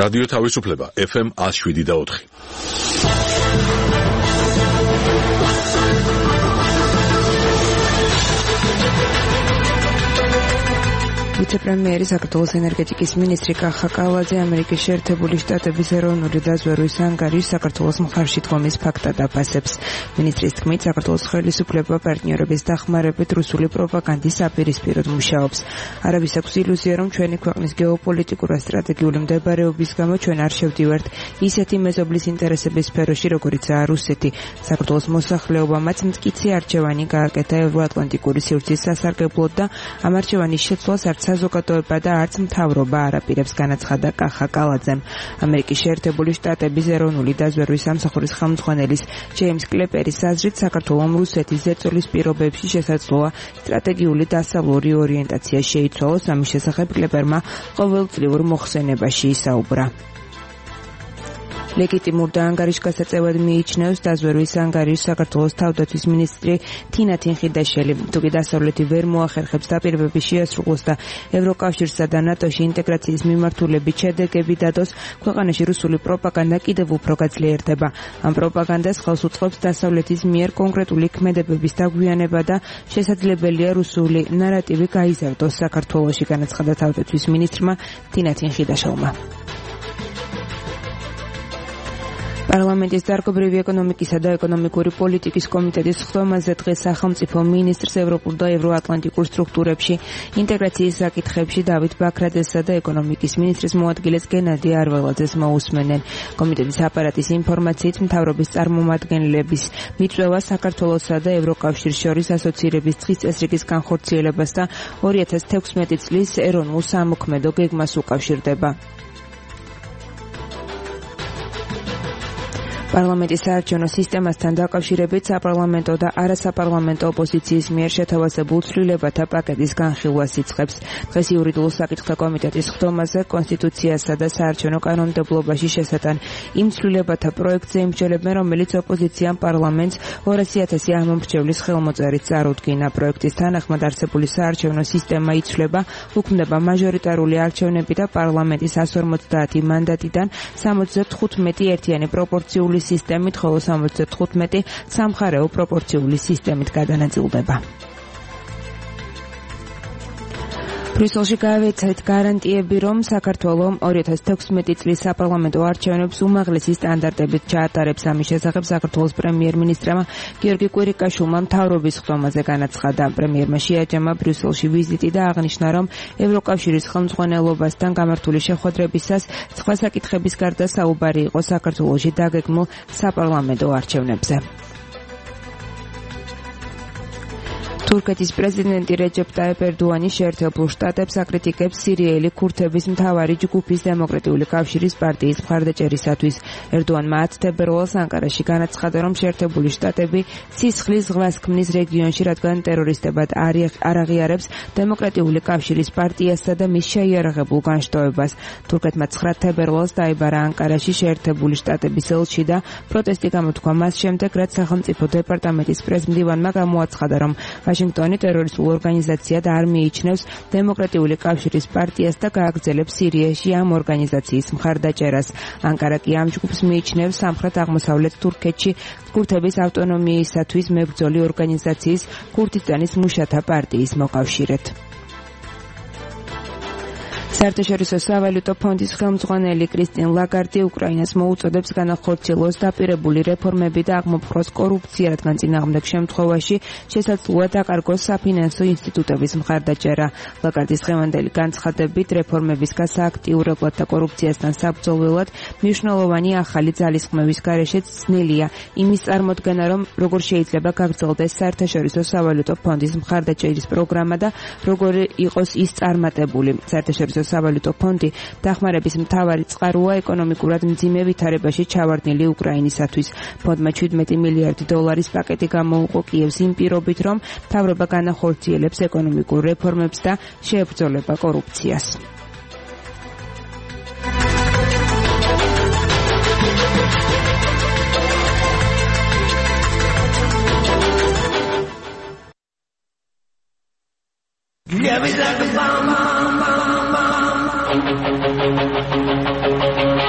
რადიო თავისუფლება FM 107.4. ვიცე-პრემიერი საქართველოს ენერგეტიკის მინისტრი კახა კალაძე ამერიკის შეერთებული შტატების ეროვნული დაზვერვის ანგარიშს საქართველოს მხარში დგომის ფაქტად აფასებს. მინისტრის თქმით, საქართველოს ხელისუფლება პარტნიორების დახმარებით რუსული პროპაგანდის საპირისპიროდ მუშაობს. არავის აქვს ილუზია, რომ ჩვენი ქვეყნის გეოპოლიტიკური სტრატეგიული მდებარეობის გამო ჩვენ არ შევდივართ ისეთი მეზობლის ინტერესების სფეროში, როგორიცაა რუსეთი. საქართველოს მოსახლეობამაც მტკიცე არჩევანი გააკეთა ევროატლანტიკური სივრცის სასარგებლოდ და ამ არჩევანის შეცვლას არც საზოგადოება და არც მთავრობა არ აპირებს, განაცხადა კახა კალაძემ. ამერიკის შეერთებული შტატების ეროვნული დაზვერვის სამსახურის ხელმძღვანელის ჯეიმს კლეპერის აზრით, საქართველოს რუსეთის ზეწოლის პირობებში შესაძლოა სტრატეგიული დასავლური ორიენტაცია შეიცვალოს. ამის შესახებ კლეპერმა ყოველწლიურ მოხსენებაში ისაუბრა. ლეგიტიმურ და ანგარიშგასაწევად მიიჩნევს დაზვერვის ანგარიშს საქართველოს თავდაცვის მინისტრი თინა თინხიდაშვილი. თუკი დასავლეთი ვერ მოახერხებს დაპირებების შეასრულოს და ევროკავშირსა და ნატოში ინტეგრაციის მიმართულებით შედეგები დადოს, ქვეყანაში რუსული პროპაგანდა კიდევ უფრო გაძლიერდება. ამ პროპაგანდას ხელს უწყობს დასავლეთის მიერ კონკრეტული ქმედებების დაგვიანება და შესაძლებელია რუსული ნარატივი გაიზარდოს საქართველოში, განაცხადა თავდაცვის მინისტრმა თინა თინხიდაშვილმა. პარლამენტის დარგობრივი ეკონომიკისა და ეკონომიკური პოლიტიკის კომიტეტის ხდომაზე დღეს სახელმწიფო მინისტრს ევროპულ და ევროატლანტიკურ სტრუქტურებში ინტეგრაციის საკითხებში დავით ბაქრაძესა და ეკონომიკის მინისტრის მოადგილეს გენადი არველაძეს მოусმენენ. კომიტეტის აპარატის ინფორმაციით, მთავრობის წარმომადგენლების მიწვევა საქართველოსა და ევროკავშირს შორის ასოცირების დღის წესრიგის განხორციელებას და 2016 წლის ეროვნულ სამოქმედო გეგმას უკავშირდება. პარლამენტის საარჩევნო სისტემასთან დაკავშირებით საპარლამენტო და არასაპარლამენტო ოპოზიციის მიერ შეთავაზებულ ცვლილებათა პაკეტის განხილვას იწყებს. დღეს იურიდიულ საკითხთა კომიტეტის ხდომაზე კონსტიტუციასა და საარჩევნო კანონმდებლობაში შესატან იმ ცვლილებათა პროექტზე იმსჯელებენ, რომელიც ოპოზიციამ პარლამენტს 200,000 ამომრჩევლის ხელმოწერით წარუდგინა. პროექტის თანახმად არსებული საარჩევნო სისტემა იცვლება, უქმდება მაჟორიტარული არჩევნები და პარლამენტის 150 მანდატიდან 75 ერთიანი პროპორციული სისტემით, ხოლო 75 სამხარეო პროპორციული სისტემით გადანაწილდება. ბრიუსელში გაავეცეთ გარანტიები, რომ საქართველოს 2016 წლის საპარლამენტო არჩევნებს უმაღლესი სტანდარტებით ჩაატარებს. ამის შესახებ საქართველოს პრემიერ-მინისტრმა გიორგი კვირიკაშვილმა მთავრობის ხდომაზე განაცხადა. პრემიერმა შეაჯამა ბრიუსელში ვიზიტი და აღნიშნა, რომ ევროკავშირის ხელმძღვანელობასთან გამართული შეხვედრებისას სხვა საკითხების გარდა საუბარი იყო საქართველოში დაგეგმულ საპარლამენტო არჩევნებზე. თურქეთის პრეზიდენტი რეჯეპ ტაიპ ერდოანი შეერთებულ შტატებს აკრიტიკებს სირიელი ქურთების მთავარი ჯგუფის დემოკრატიული კავშირის პარტიის მხარდაჭერისათვის. ერდოანმა 10 თებერვალს ანკარაში განაცხადა, რომ შეერთებული შტატები სისხლის ზღვას ქმნის რეგიონში, რადგან ტერორისტებად არ აღიარებს დემოკრატიული კავშირის პარტიასა და მის შეიარაღებულ განშტოებას. თურქეთმა 9 თებერვალს დაიბარა ანკარაში შეერთებული შტატების ელჩი და პროტესტი გამოთქვა მას შემდეგ, რაც სახელმწიფო დეპარტამენტის პრეზმდივანმა გამოაცხადა, რომ ვაშინგტონი ტერორისტულ ორგანიზაციად არ მიიჩნევს დემოკრატიული კავშირის პარტიას და გააგრძელებს სირიაში ამ ორგანიზაციის მხარდაჭერას. ანკარა კი ამ ჯგუფს მიიჩნევს სამხრეთ-აღმოსავლეთ თურქეთში ქურთების ავტონომიისათვის მებრძოლი ორგანიზაციის ქურთისტანის მუშათა პარტიის მოკავშირედ. საერთაშორისო სავალუტო ფონდის ხელმძღვანელი კრისტინ ლაგარდი უკრაინას მოუწოდებს განახორციელოს დაპირებული რეფორმები და აღმოფხვროს კორუფცია, რადგან წინააღმდეგ შემთხვევაში შესაძლოა დაკარგოს საფინანსო ინსტიტუტების მხარდაჭერა. ლაგარდის დღევანდელი განცხადებით რეფორმების გასააქტიურებლად და კორუფციასთან საბრძოლველად მნიშვნელოვანი ახალი ძალისხმევის გარეშე ძნელია იმის წარმოდგენა, რომ როგორ შეიძლება გაგრძელდეს საერთაშორისო სავალუტო ფონდის მხარდაჭერის პროგრამა და როგორ იყოს ის წარმატებული. საერთაშორისო სავალუტო ფონდი დახმარების მთავარი წყაროა ეკონომიკურად მძიმე ვითარებაში ჩავარდნილი უკრაინისათვის. ფონდმა 17 მილიარდი დოლარის პაკეტი გამოუყო კიევს იმ პირობით, რომ მთავრობა განახორციელებს ეკონომიკურ რეფორმებს და შეებრძოლება კორუფციას. Yeah, we like a bomb, bomb, bomb, bomb.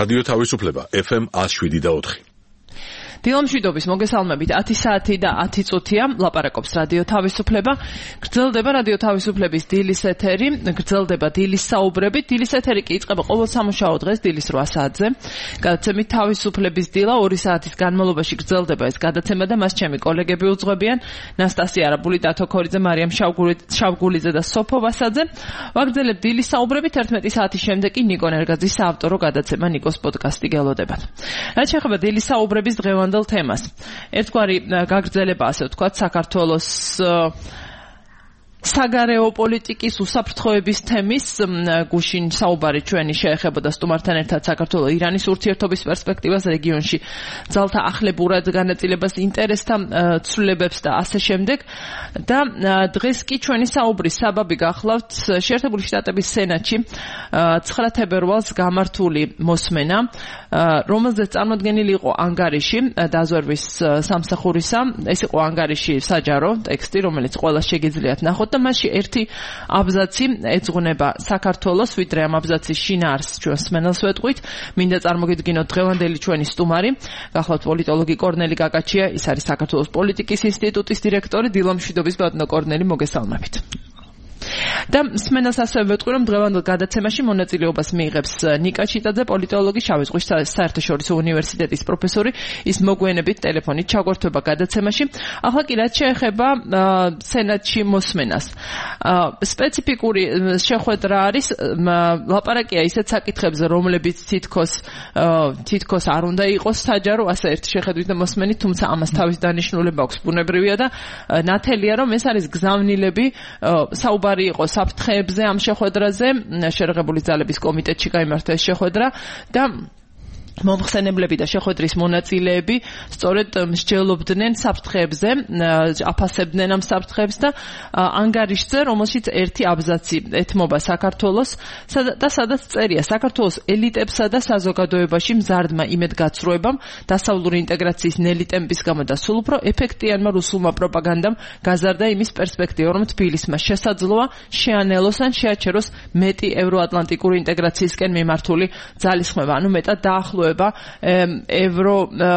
რადიო თავისუფლება FM 107.4. დილამშვიდობის მოგესალმებით 10 საათი და 10 წუთია ლაპარაკობს რადიო თავისუფლება გრძელდება რადიო თავისუფლების დილის ეთერი გრძელდება დილის საუბრები დილის ეთერი კი იწყება ყოველ სამუშაო დღეს დილის 8 საათზე გადაცემით თავისუფლების დილა 2 საათის განმავლობაში გრძელდება ეს გადაცემა და მას ჩემი კოლეგები უძღვებიან ნასტასია არაბული დათო ქორიძე მარიამ შავგულიძე და სოფო ვასაძე ვაგრძელებ დილის საუბრებით 11 საათის შემდეგ კი ნიკო ნერგაძის საავტორო გადაცემა ნიკოს პოდკასტი გელოდებათ რაც შეეხება დილის საუბრების დღევანდელ თემას. ერთგვარი გაგრძელება, ასე ვთქვათ, საქართველოს საგარეო პოლიტიკის უსაფრთხოების თემის გუშინ საუბარი ჩვენი შეეხებოდა სტუმართან ერთად საქართველო-ირანის ურთიერთობის პერსპექტივას რეგიონში ძალთა ახლებურად განაწილებას ინტერესთა ცვლილებებს და ასე შემდეგ და დღეს კი ჩვენი საუბრის საბაბი გახლავთ შეერთებული შტატების სენატში 9 თებერვალს გამართული მოსმენა რომელზეც წარმოდგენილი იყო ანგარიში დაზვერვის სამსახურისა ეს იყო ანგარიში საჯარო ტექსტი რომელიც ყველა შეგიძლიათ ნახოთ და მასში ერთი აბზაცი ეძღვნება საქართველოს, ვიდრე ამ აბზაცის შინაარსს ჩვენ მსმენელს ვეტყვით. მინდა წარმოგიდგინოთ დღევანდელი ჩვენი სტუმარი, გახლავთ პოლიტოლოგი კორნელი კაკაჩია, ის არის საქართველოს პოლიტიკის ინსტიტუტის დირექტორი, დილამშვიდობის ბატონო კორნელი, მოგესალმებით. და მსმენელს ასევე ვეტყვი, რომ დღევანდელ გადაცემაში მონაწილეობას მიიღებს ნიკა ჩიტაძე, პოლიტოლოგი, შავი ზღვის საერთაშორისო უნივერსიტეტის პროფესორი, ის მოგვიანებით ტელეფონით ჩაგვერთვება გადაცემაში. ახლა კი რაც შეეხება სენატში მოსმენას. სპეციფიკური შეხვედრა არის, ლაპარაკია ისეთ საკითხებზე, რომლებიც თითქოს არ უნდა იყოს საჯარო, ასე ერთ შეხედვით და მოსმენით, თუმცა ამას თავის დანიშნულება აქვს ბუნებრივია და ნათელია, რომ ეს არის გზავნილები საუბარი იყო საფრთხეებზე ამ შეხვედრაზე შერღებული ძალების კომიტეტში გაიმართა ეს შეხვედრა და მომხსენებლები და შეხვედრის მონაწილეები სწორედ მსჯელობდნენ საფრთხეებზე, აფასებდნენ ამ საფრთხეებს და ანგარიშზე, რომელშიც ერთი აბზაცი ეთმობა საქართველოს და სადაც წერია საქართველოს ელიტებსა და საზოგადოებაში მზარდმა იმედგაცრუებამ, დასავლური ინტეგრაციის ნელი ტემპის გამო და სულ უფრო ეფექტიანმა რუსულმა პროპაგანდამ გაზარდა იმის პერსპექტივა, რომ თბილისმა შესაძლოა შეანელოს ან შეაჩეროს მეტი ევროატლანტიკური ინტეგრაციისკენ მიმართული ძალისხმევა, ანუ მეტად დაახლოება ევრო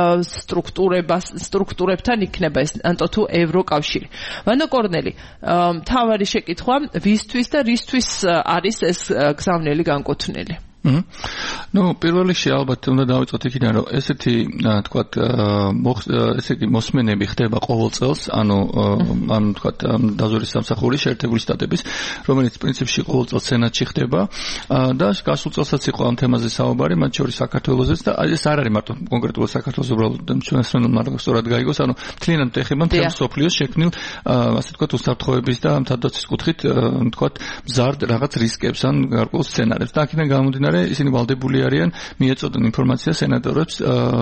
სტრუქტურებთან იქნება ეს ანტო თუ ევროკავშირი. ვანო კორნელი, მთავარი შეკითხვა, ვისთვის და რისთვის არის ეს გზავნილი განკუთვნილი? პირველ რიგში ალბათ უნდა დავიწყოთ იქიდან, რომ ესეთი თქვათ ესე იგი მოსმენები ხდება ყოველ წელს, ანუ თქვათ დაზვერვის სამსახურის შეერთებული შტატების, რომელიც პრინციპში ყოველ წელს სენატში ხდება და გასულ წელსაც იყო ამ თემაზე საუბარი, მათ შორის საქართველოსაც და ეს არ არის მარტო კონკრეტულად საქართველოს, უბრალოდ ჩვენს მაგრამ სწორად გაიგოს, ანუ მთლიანად ეხება მთელ მსოფლიოს შექმნილ ასე თქვათ უსაფრთხოების და თავდაცვის კუთხით თქვათ მზარდ რაღაც რისკებს ან გარკვეულ სცენარებს და აქედან გამომდინარე ისინი ვალდებული არიან მიეწოდონ ინფორმაციას სენატორებს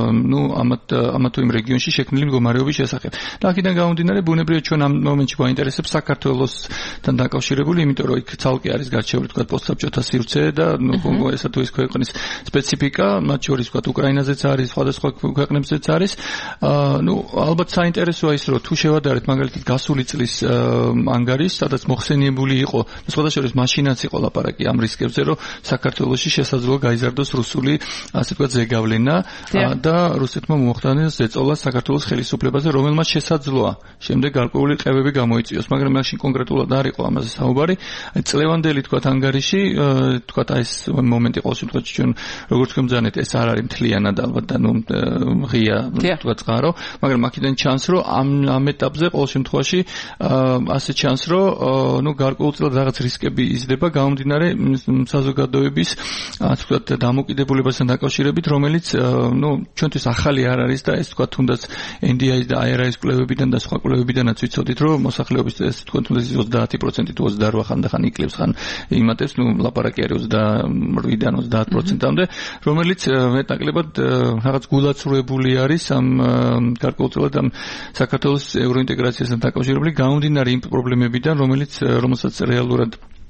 ამა თუ იმ რეგიონში შექმნილი მდგომარეობის შესახებ. და აქედან გამომდინარე ბუნებრივად ჩვენ ამ მომენტში გვაინტერესებს საქართველოსთან დაკავშირებული, იმიტომ რომ იქ ცალკე არის გარჩეული თქვა პოსტსაბჭოთა სივრცე და ესა თუ ის ქვეყნის სპეციფიკა, მათ შორის თქვა უკრაინაზეც არის, სხვადასხვა ქვეყნებზეც არის. ალბათ საინტერესოა ის, რომ თუ შევადარეთ მაგალითად გასული წლის ანგარიშს, სადაც მოხსენიებული იყო, სხვადასხვა შორის მაშინაც იყო ლაპარაკი ამ რისკებზე, რომ საქართველოში შესაძლოა გაიზარდოს რუსული ასე ვთქვათ ზეგავლენა და რუსეთმა მოახდინოს ზეწოლა საქართველოს ხელისუფლებაზე, რომელმაც შესაძლოა შემდეგ გარკვეული ყევები გამოიწვიოს, მაგრამ მაშინ კონკრეტულად არ იყო ამაზე საუბარი. წლევანდელი თქვათ ანგარიში, თქვათ აი ეს მომენტი ყოველ შემთხვევაში ჩვენ როგორც გვემძანეთ, ეს არ არის მთლიანად ალბათ და ღია თქვათ წყარო, მაგრამ აქედან ჩანს, რომ ამ ეტაპზე ყოველ შემთხვევაში ასე ჩანს, რომ გარკვეულწილად რაღაც რისკები იზრდება გამომდინარე საზოგადოების ასე ვთქვათ დამოკიდებულებასთან დაკავშირებით, რომელიც ჩვენთვის ახალი არ არის და ეს თქვათ თუნდაც NDI-ის და IRI-ის კვლევებიდან და სხვა კვლევებიდანაც ვიცოდით, რომ მოსახლეობის ეს თქვათ თუნდაც 30% თუ 28 ხან იკლებს ხან იმატებს, ლაპარაკი არის 28-დან 30%-მდე, რომელიც მეტნაკლებად რაღაც გულაცრუებული არის ამ გარკვეულწილად ამ საქართველოს ევროინტეგრაციასთან დაკავშირებული გამომდინარე იმ პრობლემებიდან, რომელსაც რეალურად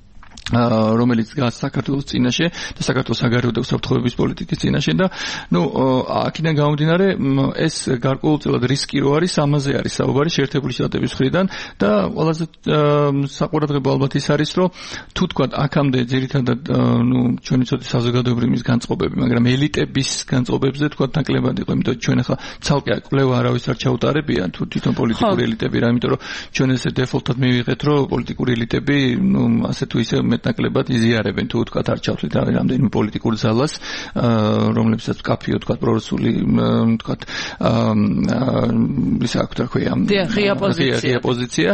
რომელიც დგას საქართველოს წინაშე და საქართველოს საგარეო და უსაფრთხოების პოლიტიკის წინაშე და აქედან გამომდინარე ეს გარკვეულწილად რისკი რო არის ამაზე არის საუბარი შეერთებული შტატების მხრიდან და ყველაზე საყურადღებო ალბათ ის არის რომ თუ თქვა აქამდე ძირითადად ჩვენი ცოტა საზოგადოებრივი განწყობები მაგრამ ელიტების განწყობებზე თქვა ნაკლებად იყო იმიტომ ჩვენ ახლა ცალკე კვლევა არავის არ ჩაუტარებია თუ თვითონ პოლიტიკური ელიტები რა იმიტომ რომ ჩვენ ესე დეფოლტად მივიღეთ რომ პოლიტიკური ელიტები ასე თუ ისე მეტნაკლებად იზიარებენ თუ თქვა არ ჩავთვლით რამდენიმე პოლიტიკურ ძალას რომლებსაც კაფიო თქვა პრორუსული თქვა ისა აქ თქვია ღია პოზიცია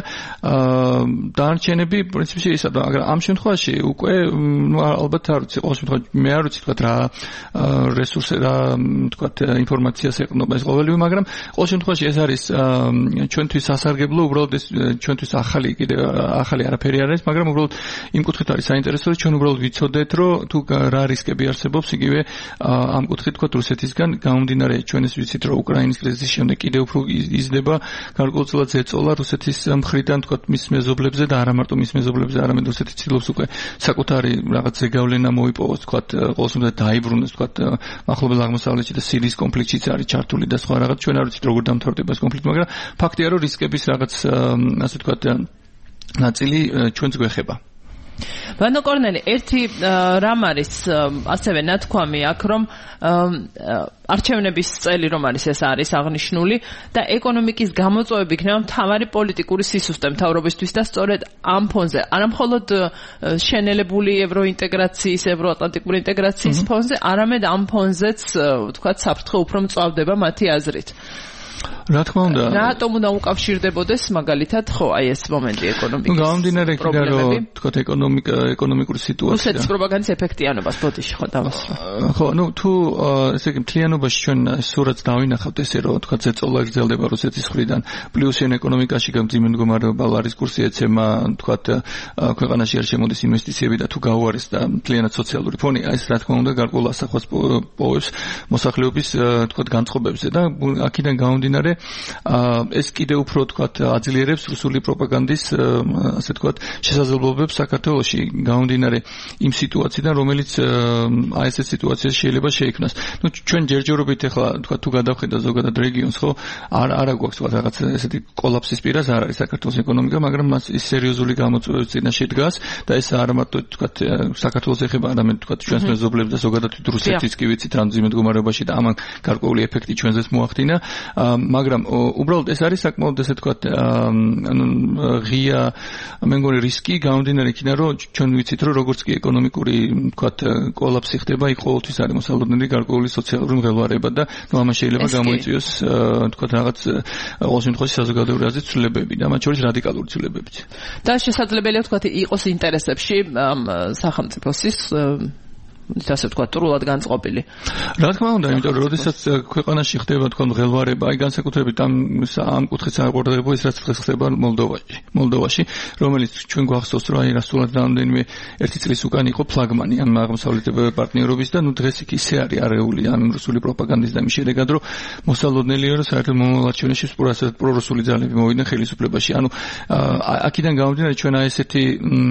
დანარჩენები პრინციპში ისა მაგრამ ამ შემთხვევაში უკვე ალბათ არ ვიცი ყოველ შემთხვევაში მე არ ვიცი თქვა რა რესურსი რა თქვა ინფორმაციას ეყრდნობა ეს ყოველივე მაგრამ ყოველ შემთხვევაში ეს არის ჩვენთვის სასარგებლო უბრალოდ ეს ჩვენთვის ახალი არაფერი არ არის მაგრამ უბრალოდ იმ კუთხით არის საინტერესო რომ ჩვენ უბრალოდ ვიცოდეთ რომ თუ რა რისკები არსებობს იგივე ამ კუთხით თქვა რუსეთისგან გამომდინარე ჩვენ ეს ვიცით რომ უკრაინის კრიზისის შემდეგ კიდევ უფრო იზრდება გარკვეულწილად ზეწოლა რუსეთის მხრიდან თქვა მის მეზობლებზე და არა მარტო მის მეზობლებზე არამედ რუსეთი ცდილობს უკვე საკუთარი რაღაც ზეგავლენა მოიპოვოს თქვა ყოველ შემთხვევაში დაიბრუნოს თქვა ახლობელ აღმოსავლეთში და სირიის კონფლიქტშიც არის ჩართული და სხვა რაღაც ჩვენ არ ვიცით როგორ დამთავრდება ეს კონფლიქტი მაგრამ ფაქტია რომ რისკების რაღაც ასე თქვა ნაწილი ჩვენც გვეხება ვანო კორნელი ერთი რამ არის ასევე ნათქვამი აქ რომ არჩევნების წელი რომ არის ეს არის აღნიშნული და ეკონომიკის გამოწვევები იქნება მთავარი პოლიტიკური სისუსტე მთავრობისთვის და სწორედ ამ ფონზე არამხოლოდ შენელებული ევროინტეგრაციის ევროატლანტიკური ინტეგრაციის ფონზე არამედ ამ ფონზეც ვთქვათ საფრთხე უფრო მწვავდება მათი აზრით რა თქმა უნდა რატომ უნდა უკავშირდებოდეს მაგალითად ხო აი ეს მომენტი ეკონომიკის გამომდინარე იქიდან რომ თქვა ეკონომიკური სიტუაცია რუსეთის პროპაგანდის ეფექტიანობას ბოდიში ხო დავასრულე ხო თუ ესე იგი მთლიანობაში ჩვენ სურათს დავინახავთ ესე რომ თქვა ზეწოლა გრძელდება რუსეთის მხრიდან პლუს ჩვენ ეკონომიკაში გამძიმე მდგომარეობა ლარის კურსი ეცემა თქვა ქვეყანაში არ შემოდის ინვესტიციები და თუ გაუარეს და მთლიანად სოციალური ფონი ეს რა თქმა უნდა გარკვეულ ასახვას პოვებს მოსახლეობის თქვა განწყობებზე და აქედან გამომდინარე ეს კიდე უფრო თქვათ აძლიერებს რუსული პროპაგანდის ასე თქვათ შესაძლებლობებს საქართველოში გამომდინარე იმ სიტუაციიდან რომელიც აი ეს სიტუაცია შეიძლება შეიქმნას. ჩვენ ჯერჯერობით ახლა თქვათ თუ გადავხედა ზოგადად რეგიონს ხო არა გვაქვს თქვათ რაღაც ესეთი კოლაფსის პირას არ არის საქართველოს ეკონომიკა მაგრამ მას ის სერიოზული გამოწვევების წინაშე დგას და ეს არა მარტო თქვათ საქართველოს ეხება არამედ თქვათ ჩვენს მეზობლებს და ზოგადად რუსეთის კი ვიცით რამდენიმე მდგომარეობაში და ამან გარკვეული ეფექტი ჩვენზეც მოახდინა მაგრამ უბრალოდ ეს არის საკმაოდ ესე თქვათ ღია მე მგონი რისკი გამომდინარე იქიდან რომ ჩვენ ვიცით რომ როგორც კი ეკონომიკური თქვათ კოლაფსი ხდება იქ ყოველთვის არის მოსალოდნელი გარკვეული სოციალური მღელვარება და ამას შეიძლება გამოიწვიოს თქვათ რაღაც ყოველ შემთხვევაში საზოგადოებრივი აზრის ცვლილებები და მათ შორის რადიკალური ცვლილებებიც და შესაძლებელია თქვათ იყოს ინტერესებში სახელმწიფოს ასე თქვა სრულად განწყობილი. რა თქმა უნდა, იმიტომ რომ როდესაც ქვეყანაში ხდება თქვა მღელვარება, აი განსაკუთრებით ამ კუთხით საყურადღებო ის რაც ხდება მოლდოვაში, რომელიც ჩვენ გვახსოვს რომ აი რასულად რამდენიმე ერთი წლის უკან იყო ფლაგმანი ამ აღმოსავლეთ პარტნიორობის და დღეს იქ ისე არის არეული ამ რუსული პროპაგანდის და მის შედეგად რომ მოსალოდნელია რომ საერთოდ მომავალში პრორუსული ძალები მოვიდნენ ხელისუფლებაში. ანუ აქედან გამომდინარე ჩვენ აი ესეთი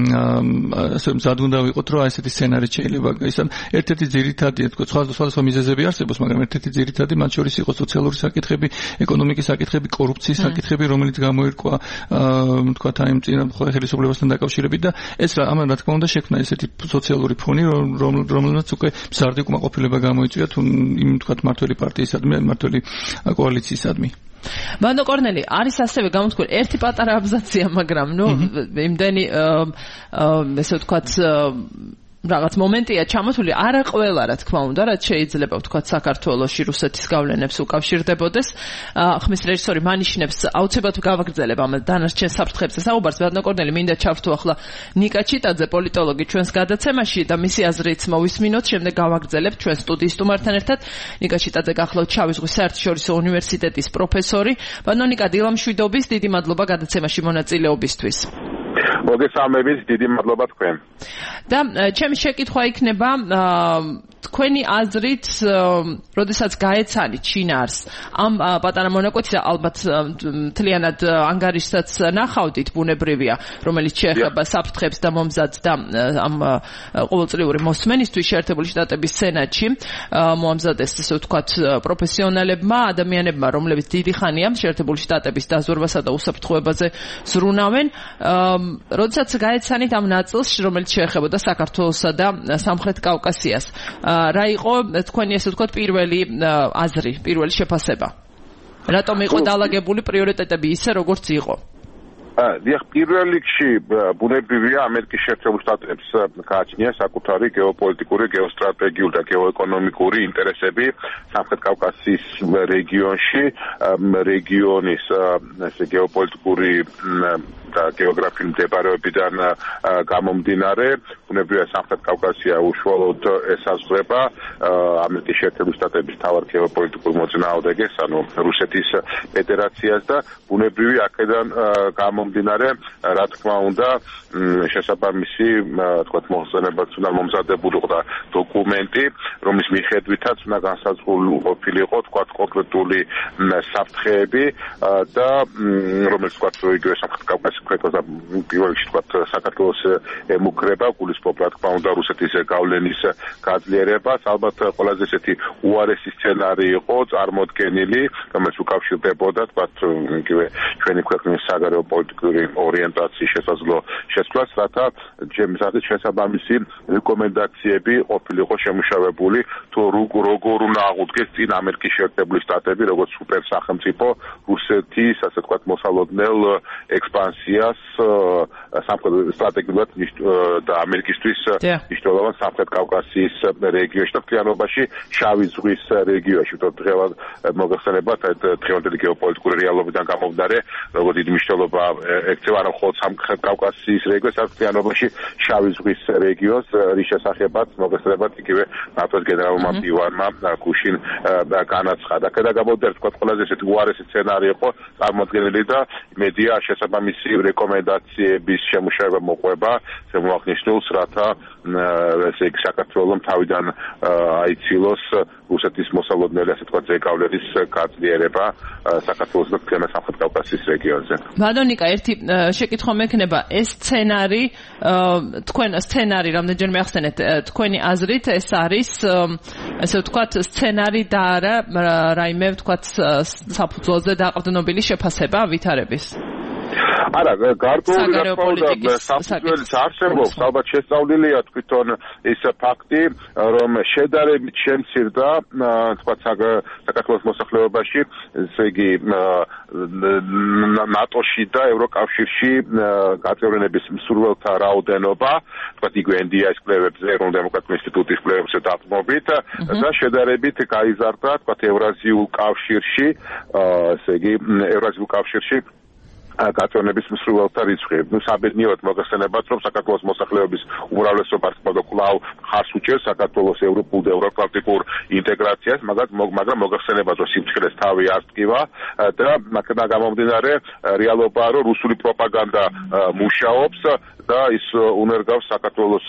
ასე მზად უნდა ვიყოთ რომ აი ესეთი სცენარი შეიძლება გაისან ერთ-ერთი ძირითადი თქვა სხვადასხვა მიზეზები არსებობს, მაგრამ ერთ-ერთი ძირითადი მათ შორის იყო სოციალური საკითხები, ეკონომიკის საკითხები, კორუფციის საკითხები, რომელიც გამოირკვა თქვა ამ წინა ხელისუფლებასთან დაკავშირებით და ეს ამან რა თქმა უნდა შექმნა ესეთი სოციალური ფონი, რომელმაც უკვე მზარდი უკმაყოფილება გამოიწვია თუ იმ თქვა მართველი პარტიისადმი, მართველი კოალიციისადმი. ვანო კორნელი არის ასევე გამოთქვილი ერთი პატარა აბზაცია, მაგრამ იმდენი ესე ვთქვათ რაღაც მომენტია ჩამოთვლილი არა ყველა რა თქმა უნდა რაც შეიძლება ვთქვათ საქართველოში რუსეთის გავლენებს უკავშირდებოდეს ხმის რეჟისორი მანიშნებს აუცილებლად გავაგრძელებ ამ დანარჩენ საფრთხებზე საუბარს ვანო კორნელი მინდა ჩავთვალო ახლა ნიკა ჩიტაძე პოლიტოლოგი ჩვენს გადაცემაში და მისი აზრით მოვისმინოთ შემდეგ გავაგრძელებ ჩვენ სტუდიის სტუმართან ერთად ნიკა ჩიტაძე გახლავთ შავი ზღვის საერთაშორისო უნივერსიტეტის პროფესორი ვანო ნიკა დილამშვიდობის დიდი მადლობა გადაცემაში მონაწილეობისთვის მოგესალმებით, დიდი მადლობა თქვენ. და ჩემი შეკითხვა იქნება თქვენი აზრით, როდესაც გაეცანით შინაარს ამ პატარა მონაკვეთი და ალბათ მთლიანად ანგარიშსაც ნახავდით, ბუნებრივია, რომელიც შეეხება საფრთხებს და მომზადს და ამ ყოველწლიური მოსმენისთვის შეერთებული შტატების სენატში მოამზადეს, ასე ვთქვათ, პროფესიონალებმა, ადამიანებმა, რომლებიც დიდი ხანია შეერთებული შტატების დაზვერვასა და უსაფრთხოებაზე ზრუნავენ, როდესაც გაეცანით ამ ნაწილს, რომელიც შეეხებოდა საქართველოსა და სამხრეთ კავკასიას. რა იყო თქვენი ასე ვთქვათ პირველი აზრი, პირველი შეფასება? რატომ იყო დაალაგებული პრიორიტეტები ისე, როგორც იყო? დიახ, პირველ რიგში ბუნებრივია ამერიკის შეერთებულ შტატებს გააჩნია საკუთარი გეოპოლიტიკური, გეოსტრატეგიული და გეოეკონომიკური ინტერესები სამხრეთ კავკასიის რეგიონში, რეგიონის ესე გეოპოლიტიკური და გეოგრაფიული მდებარეობიდან გამომდინარე, ბუნებრივია სამხრეთ კავკასია უშუალოდ ესაზღვრება ამერიკის შეერთებული შტატების მთავარ გეოპოლიტიკურ მოწინააღმდეგეს, ანუ რუსეთის ფედერაციას და ბუნებრივია აქედან გამომდინარე, რა თქმა უნდა, შესაბამისი, თქვათ, მოხსენებაც უნდა მომზადებულიყო და დოკუმენტი, რომლის მიხედვითაც უნდა განსაზღვრული ყოფილიყო, თქვათ, კონკრეტული საფრთხეები და რომელიც, თქვათ, იგივე სამხრეთ კავკასიის ქვეყნებს და პირველ რიგში, თქვათ, საქართველოს ემუქრება, გულისხმობ, რა თქმა უნდა, რუსეთის გავლენის გაძლიერებას. ალბათ ყველაზე ესეთი უარესი სცენარი იყო წარმოდგენილი, რომელიც უკავშირდებოდა, თქვათ, იგივე ჩვენი ქვეყნის საგარეო პოლიტიკური ორიენტაციის შესაძლო შესვლას, რათა ჩემს აზრით შესაბამისი რეკომენდაციები ყოფილიყო შემუშავებული, თუ როგორ უნდა აღუდგეს წინ ამერიკის შეერთებული შტატები, როგორც სუპერ სახელმწიფო რუსეთის, ასე ვთქვათ, მოსალოდნელ ექსპანსიას სამხრეთ სტრატეგიულად და ამერიკისთვის მნიშვნელოვან სამხრეთ კავკასიის რეგიონში და მთლიანობაში შავი ზღვის რეგიონში. დღევანდელ მოგეხსენებათ დღევანდელი გეოპოლიტიკური რეალობიდან გამომდინარე, როგორც დიდი მნიშვნელობა ექცევა არა მხოლოდ სამხრეთ კავკასიის რეგიონს, არამედ მთლიანობაში შავი ზღვის რეგიონს, რის შესახებაც მოგეხსენებათ იგივე ნატოს გენერალურმა მდივანმა გუშინ განაცხადა. აქედან გამომდინარე, თქვა ყველაზე ესეთი უარესი სცენარი იყო წარმოადგენილი და მედია შესაბამისი რეკომენდაციების შემუშავება მოყვება შემოაღნიშნულს, რათა ესე იგი საქართველოს თავიდან აიცილოს რუსეთის მოსალოდნელი, ასე ვთქვათ, ზეგავლენის გაძლიერება საქართველოს და მთლიანად სამხრეთ კავკასიის რეგიონზე. ბატონიკა, ერთი შეკითხვა მექნება, ეს სცენარი, თქვენ სცენარი რამდენჯერმე ახსენეთ, თქვენი აზრით ეს არის, ასე ვთქვათ, სცენარი და არა რაიმე, ვთქვათ, საფუძველზე დაყრდნობილი შეფასება ვითარების? არა, გარკვეული რა თქმა უნდა საფუძველიც არსებობს, ალბათ შესწავლილია თვითონ ის ფაქტი, რომ შედარებით შემცირდა, თქვათ, საქართველოს მოსახლეობაში, ესე იგი ნატოში და ევროკავშირში გაწევრიანების მსურველთა რაოდენობა, თქვათ, იგივე NDI-ის კვლევებზე, ეროვნული დემოკრატიული ინსტიტუტის კვლევებზე დათმობით და შედარებით გაიზარდა, თქვათ, ევრაზიულ კავშირში, ესე იგი ევრაზიულ კავშირში გაწევრიანების მსურველთა რიცხვი. საბედნიეროდ მოგეხსენებათ, რომ საქართველოს მოსახლეობის უმრავლესობა კვლავ ხარს უჭერს საქართველოს ევროპულ და ევროატლანტიკურ ინტეგრაციას, მაგრამ მოგეხსენებათ, რომ სიმცხილეს თავი არ ტკივა და აქედან გამომდინარე რეალობაა, რომ რუსული პროპაგანდა მუშაობს და ის უნერგავს საქართველოს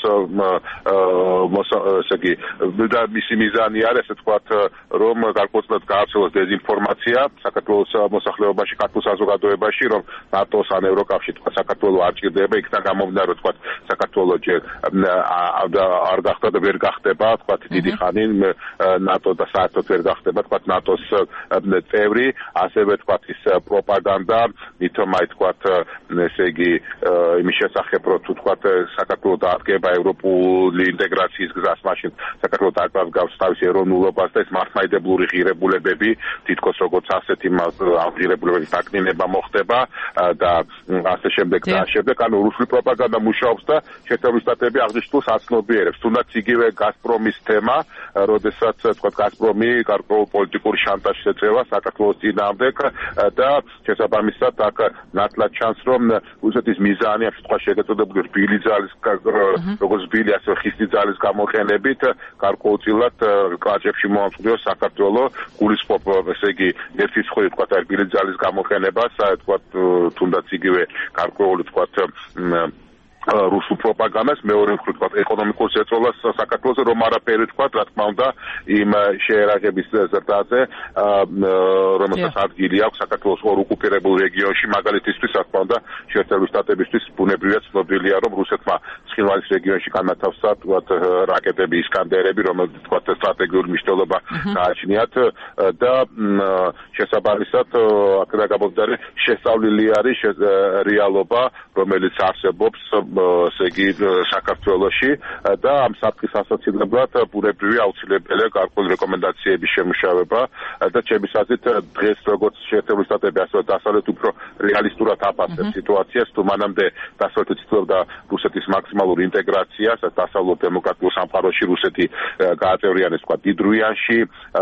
ესე იგი და მისი მიზანი არის, ესე ვთქვათ, რომ გარკვეულწილად გაავრცელოს დეზინფორმაცია საქართველოს მოსახლეობაში, ქართულ საზოგადოებაში, რომ ნატოს ან ევროკავშირში თქვა საქართველოს არ ჭირდება, იქიდან გამომდინარე, თქვა საქართველოს ჯერ არ გახდა და ვერ გახდება, თქვა დიდი ხანი ნატო და საერთოდ ვერ გახდება, თქვა ნატოს წევრი, ასევე თქვა ის პროპაგანდა, მითომაი თქვა ესე იგი იმის შესახებ, რომ თუ თქვა საქართველოს დაადგება ევროპული ინტეგრაციის გზას, მაშინ საქართველოს დააკავებს თავის ეროვნულობას და ეს მართლმადიდებლური ღირებულებები, თითქოს როგორც ასეთი ღირებულებების დაკნინება მოხდება და ასე შემდეგ და შემდეგ, ანუ რუსული პროპაგანდა მუშაობს და შეერთებული შტატები აღნიშნულს აცნობიერებს. თუნდაც იგივე გაზპრომის თემა, როდესაც თქვა გაზპრომი გარკვეულ პოლიტიკური შანტაჟს ეწევა საქართველოს წინააღმდეგ და შესაბამისად აქ ნათლად ჩანს, რომ რუსეთის მიზანი ამ შემთხვევაში შეგეწოდებული რბილი ძალის, როგორც რბილი, ასე ხისტი ძალის გამოყენებით გარკვეულწილად კლაჭებში მოამზღვრიოს საქართველოს, გულისხმობ, ესე იგი, ერთი სხვი თქვა რბილი ძალის გამოყენებას, თქვა თუნდაც იგივე გარკვეული თქვა რუსულ პროპაგანდას, მეორე მხრივ თქვა ეკონომიკურ ზეწოლას საქართველოს რომ არაფერი თქვა, რა თქმა უნდა, იმ შეერაგების ზრდაზე, რომელსაც ადგილი აქვს საქართველოს ორ ოკუპირებულ რეგიონში, მაგალითისთვის, რა თქმა უნდა, შეერთებული შტატებისთვის ბუნებრივია ცნობილია, რომ რუსეთმა ცხინვალის რეგიონში განათავსა, თქვა რაკეტები, ისკანდერები, რომელიც თქვა სტრატეგიული მნიშვნელობა გააჩნიათ და შესაბამისად, აქედან გამომდინარე, შესწავლილი არის რეალობა, რომელიც არსებობს ესე იგი საქართველოში და ამ საფრთხის ასაცილებლად ბუნებრივია აუცილებელია გარკვეული რეკომენდაციების შემუშავება და ჩემის აზრით დღეს როგორც შეერთებული შტატები ასევე დასავლეთ უფრო რეალისტურად აფასებს სიტუაციას თუ მანამდე დასავლეთი ცდილობდა რუსეთის მაქსიმალურ ინტეგრაციას დასავლურ დემოკრატიულ სამყაროში რუსეთი გააწევრიანეს თქვა დიდრუიანში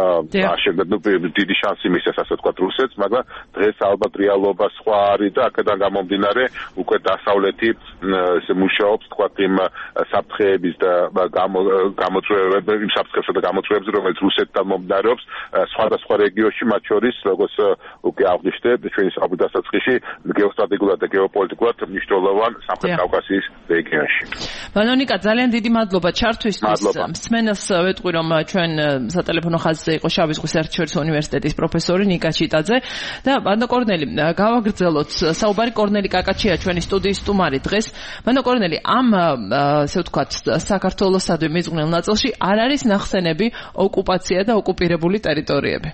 დიდი შანსი მისცეს ასე თქვა რუსეთს მაგრამ დღეს ალბათ რეალობა სხვა არის და აქედან გამომდინარე უკვე დასავლეთი მუშაობს თქვა იმ საფრთხეების და გამოწვევების იმ საფრთხებსა და გამოწვევებს რომელიც რუსეთთან მომდინარეობს სხვადასხვა რეგიონში მათ შორის როგორც უკვე აღნიშნე ჩვენი საუბრის დასაწყისში გეოსტრატეგიულად და გეოპოლიტიკურად მნიშვნელოვან სამხრეთ კავკასიის რეგიონში. ბანონიკა ძალიან დიდი მადლობა ჩართვისთვის. მსმენელს ვეტყვი რომ ჩვენ სატელეფონო ხაზზე იყო შავი ზღვის საერთაშორისო უნივერსიტეტის პროფესორი ნიკა ჩიტაძე და ბანდო კორნელი გავაგრძელოთ საუბარი კორნელი კაკაჩია ჩვენი სტუდიის სტუმარი დღეს. ბანდო კორნელი ამ ასე ვთქვათ საქართველოსადმი მიზღვნილ ნაწილში არ არის ნახსენები ოკუპაცია და ოკუპირებული ტერიტორიები.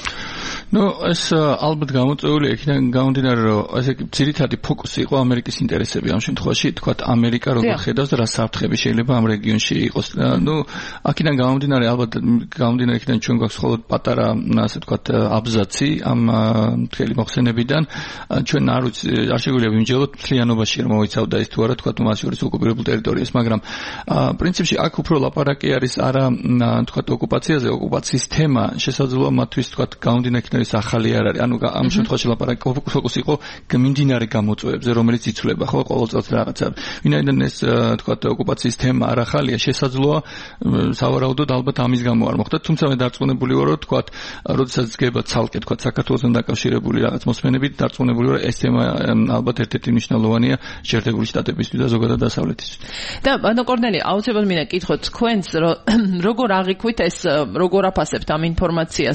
ეს ალბათ გამოწვეული იქიდან გამომდინარე რომ ესე ძირითადი ფოკუსი იყო ამერიკის ინტერესები ამ შემთხვევაში თქვათ ამერიკა როგორ ხედავს და რა საფრთხები შეიძლება ამ რეგიონში იყოს აქედან გამომდინარე ალბათ გამომდინარე იქიდან ჩვენ გვაქვს მხოლოდ პატარა ასე თქვათ აბზაცი ამ მთელი მოხსენებიდან ჩვენ არ შეგვიძლია ვიმჯელოთ მთლიანობაში რომ მოიცავდა ის თუ არა თქვათ მას შორის ოკუპირებულ ტერიტორიას მაგრამ პრინციპში აქ უფრო ლაპარაკი არის არა თქვათ ოკუპაციაზე ოკუპაციის თემა შესაძლოა მათთვის თქვათ გამომდინარე ის ახალი არ არის. ანუ ამ შემთხვევაში ლაპარაკი ფოკუსი იყო მიმდინარე გამოწვევებზე, რომელიც იცვლება, ხო, ყოველ წელს რაღაცა. ვინაიდან ეს თქვა ოკუპაციის თემა არ ახალია, შესაძლოა სავარაუდოდ ალბათ ამის გამო არ მოხდა, თუმცა მე დარწმუნებული ვარ, რომ თქვა, როდესაც გება ცალკე თქვა საქართველოსთან დაკავშირებული რაღაც მოსმენებით, დარწმუნებული ვარ, ეს თემა ალბათ ერთ-ერთი მნიშვნელოვანია შეერთებული შტატებისთვის და ზოგადად დასავლეთისთვის. და ბანდო კორნელი, აუცილებლად მინდა კითხოთ თქვენს, როგორ აღიქვით ეს, როგორ აფასებთ ამ ინფორმაციას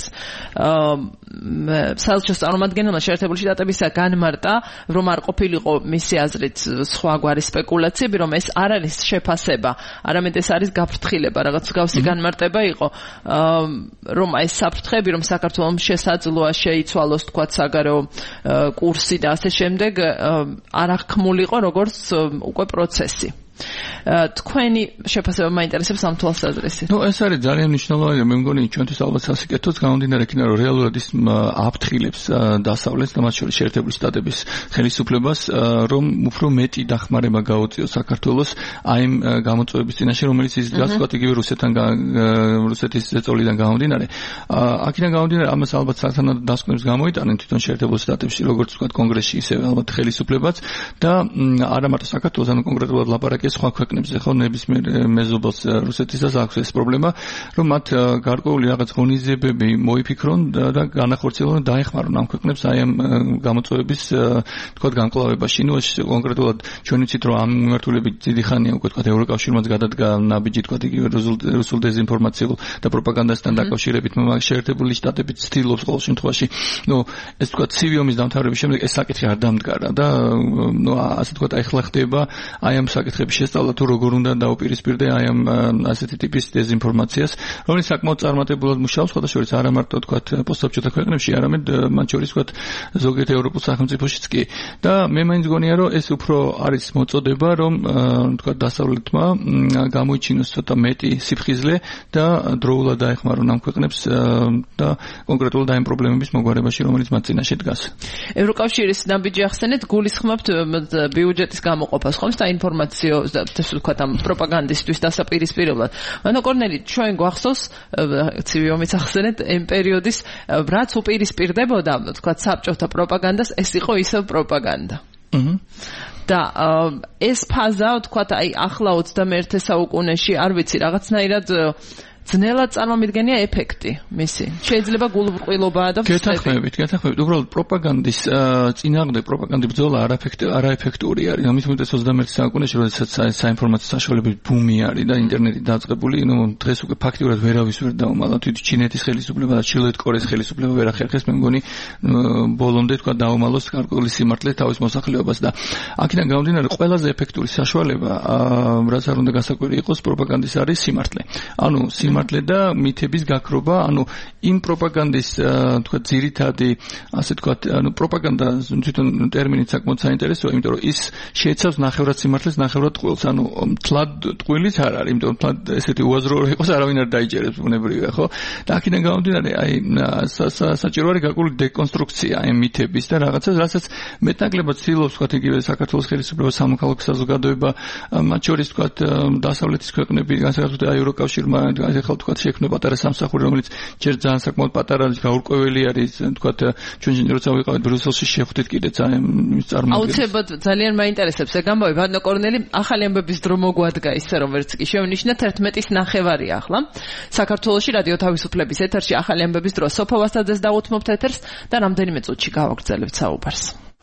საელჩოს წარმომადგენელმა შეერთებული შტატებისა განმარტა, რომ არ ყოფილიყო მისი აზრით სხვა გვარი სპეკულაციები, რომ ეს არ არის შეფასება, არამედ ეს არის გაფრთხილება, რაღაც მსგავსი განმარტება იყო, რომ ეს საფრთხეები, რომ საქართველოს შესაძლოა შეიცვალოს თქვა საგარეო კურსი და ასე შემდეგ, არ აღქმულიყო როგორც უკვე პროცესი. თქვენი შეფასება მაინტერესებს ამ თვალსაზრისით. ეს არის ძალიან მნიშვნელოვანი, მე მგონი ჩვენთვის ალბათ სასიკეთოც გამომდინარე იქიდან, რომ რეალურად ის აფრთხილებს დასავლეთს და მათ შორის შეერთებული შტატების ხელისუფლებას, რომ უფრო მეტი დახმარება გაუწიოს საქართველოს აი იმ გამოწვევების წინაშე, რომელიც ის გასვათ იგივე რუსეთის ზეწოლიდან გამომდინარე. აქედან გამომდინარე, ამას ალბათ სათანადო დასკვნებს გამოიტანენ თვითონ შეერთებულ შტატებში, როგორც ვთქვათ, კონგრესში, ისე ალბათ ხელისუფლებაც და არა მარტო საქართველოს, ანუ კონკრეტულად ლაპარაკი სხვა ქვეყნებზე ხო ნებისმიერ მეზობელს რუსეთისაც აქვს ეს პრობლემა, რომ მათ გარკვეული რაღაც ღონისძიებები მოიფიქრონ და განახორციელონ და დაეხმარონ ამ ქვეყნებს აი ამ გამოწვევების თქვა განკლავებაში. ნუ ეს კონკრეტულად ჩვენ ვიცით, რომ ამ მიმართულებით დიდი ხანია უკვე თქვა ევროკავშირმაც გადადგა ნაბიჯი თქვა იგივე რუსულ დეზინფორმაციულ და პროპაგანდასთან დაკავშირებით, შეერთებული შტატები ცდილობს ყოველ შემთხვევაში. ნუ ეს თქვა ცივი ომის დამთავრების შემდეგ ეს საკითხი არ დამდგარა და ნუ ასე თქვა ახლა ხდება აი ამ საკითხების შესწავლა თუ როგორ უნდა დაუპირისპირდე აი ამ ასეთი ტიპის დეზინფორმაციას, რომელიც საკმაოდ წარმატებულად მუშაობს, ხოდაშორის არა მარტო თქვა პოსტსაბჭოთა ქვეყნებში, არამედ მათ შორის თქვა ზოგიერთ ევროპულ სახელმწიფოშიც კი. და მე მაინც გონია, რომ ეს უფრო არის მოწოდება, რომ თქვა დასავლეთმა გამოიჩინოს ცოტა მეტი სიფხიზლე და დროულად დაეხმარონ ამ ქვეყნებს და კონკრეტულად აი ამ პრობლემების მოგვარებაში, რომელიც მათ წინაშე დგას. ევროკავშირის ნაბიჯი ახსენეთ, გულისხმობთ ბიუჯეტის გამოყოფას, ხომ საინფორმაციო ასე ვთქვათ ამ პროპაგანდისტვის დასაპირისპირებლად. ანუ კორნელი, ჩვენ გვახსოვს ცივი ომის ახსენეთ იმ პერიოდის, რაც უპირისპირდებოდა, ვთქვათ, საბჭოთა პროპაგანდას, ეს იყო ისევ პროპაგანდა. და ეს ფაზა, ვთქვათ, აი ახლა 21 საუკუნეში, არ ვიცი, რაღაცნაირად ძნელად წარმომიდგენია ეფექტი მისი. შეიძლება გულუბრყვილობაა და გეთანხმებით. უბრალოდ პროპაგანდის წინააღმდეგ პროპაგანდის ბრძოლა არაეფექტური არის. ამის მომენტს 21 საუკუნეში, როდესაც საინფორმაციო საშუალებების ბუმი არის და ინტერნეტი დაწყებული, დღეს უკვე ფაქტიურად ვერავის ვერ დაუმალა. თვითონ ჩინეთის ხელისუფლება და ჩრდილოეთ კორეის ხელისუფლება ვერ ახერხეს, მე მგონი ბოლომდე თქვა დაუმალოს გარკვეული სიმართლე თავის მოსახლეობას და აქედან გამომდინარე ყველაზე ეფექტური საშუალება, რაც არ უნდა გასაკვირი იყოს, პროპაგანდის არის სიმართლე. ანუ სიმართლე და მითების გაქრობა, ანუ იმ პროპაგანდის თქვა ძირითადი, ასე თქვა, ანუ პროპაგანდა თვითონ ტერმინით საკმაოდ საინტერესოა, იმიტომ რომ ის შეიცავს ნახევრად სიმართლეს, ნახევრად ტყუილს, ანუ თლად ტყუილიც არ არის, იმიტომ რომ თლად ესეთი უაზრო რო იყოს, არავინ არ დაიჯერებს ბუნებრივია, ხო? და აქედან გამომდინარე, აი საჭირო არის გარკვეული დეკონსტრუქცია ამ მითების და რაღაცას, რასაც მეტნაკლებად ცდილობს თქვა იგივე საქართველოს ხელისუფლება, სამოქალაქო საზოგადოება, მათ შორის თქვა დასავლეთის ქვეყნები, განსაკუთრებით აი ევროკავშირმა ახლა თქვა შექმნა პატარა სამსახური, რომელიც ჯერ ძალიან საკმაოდ პატარა გაურკვეველი არის, თქვა ჩვენ როცა ვიყავით ბრიუსელში შეხვდით კიდეც აი ის წარმოადგენს. აუცილებლად ძალიან მაინტერესებს ეგ ამბავი, ბატონო კორნელი, ახალი ამბების დრო მოგვადგა ისე რომ ვერც კი შევნიშნეთ 11:09 ახლა. საქართველოში რადიო თავისუფლების ეთერში ახალი ამბების დრო. სოფო ვასაძეს დაუთმობთ ეთერს და რამდენიმე წუთში გავაგრძელებთ საუბარს.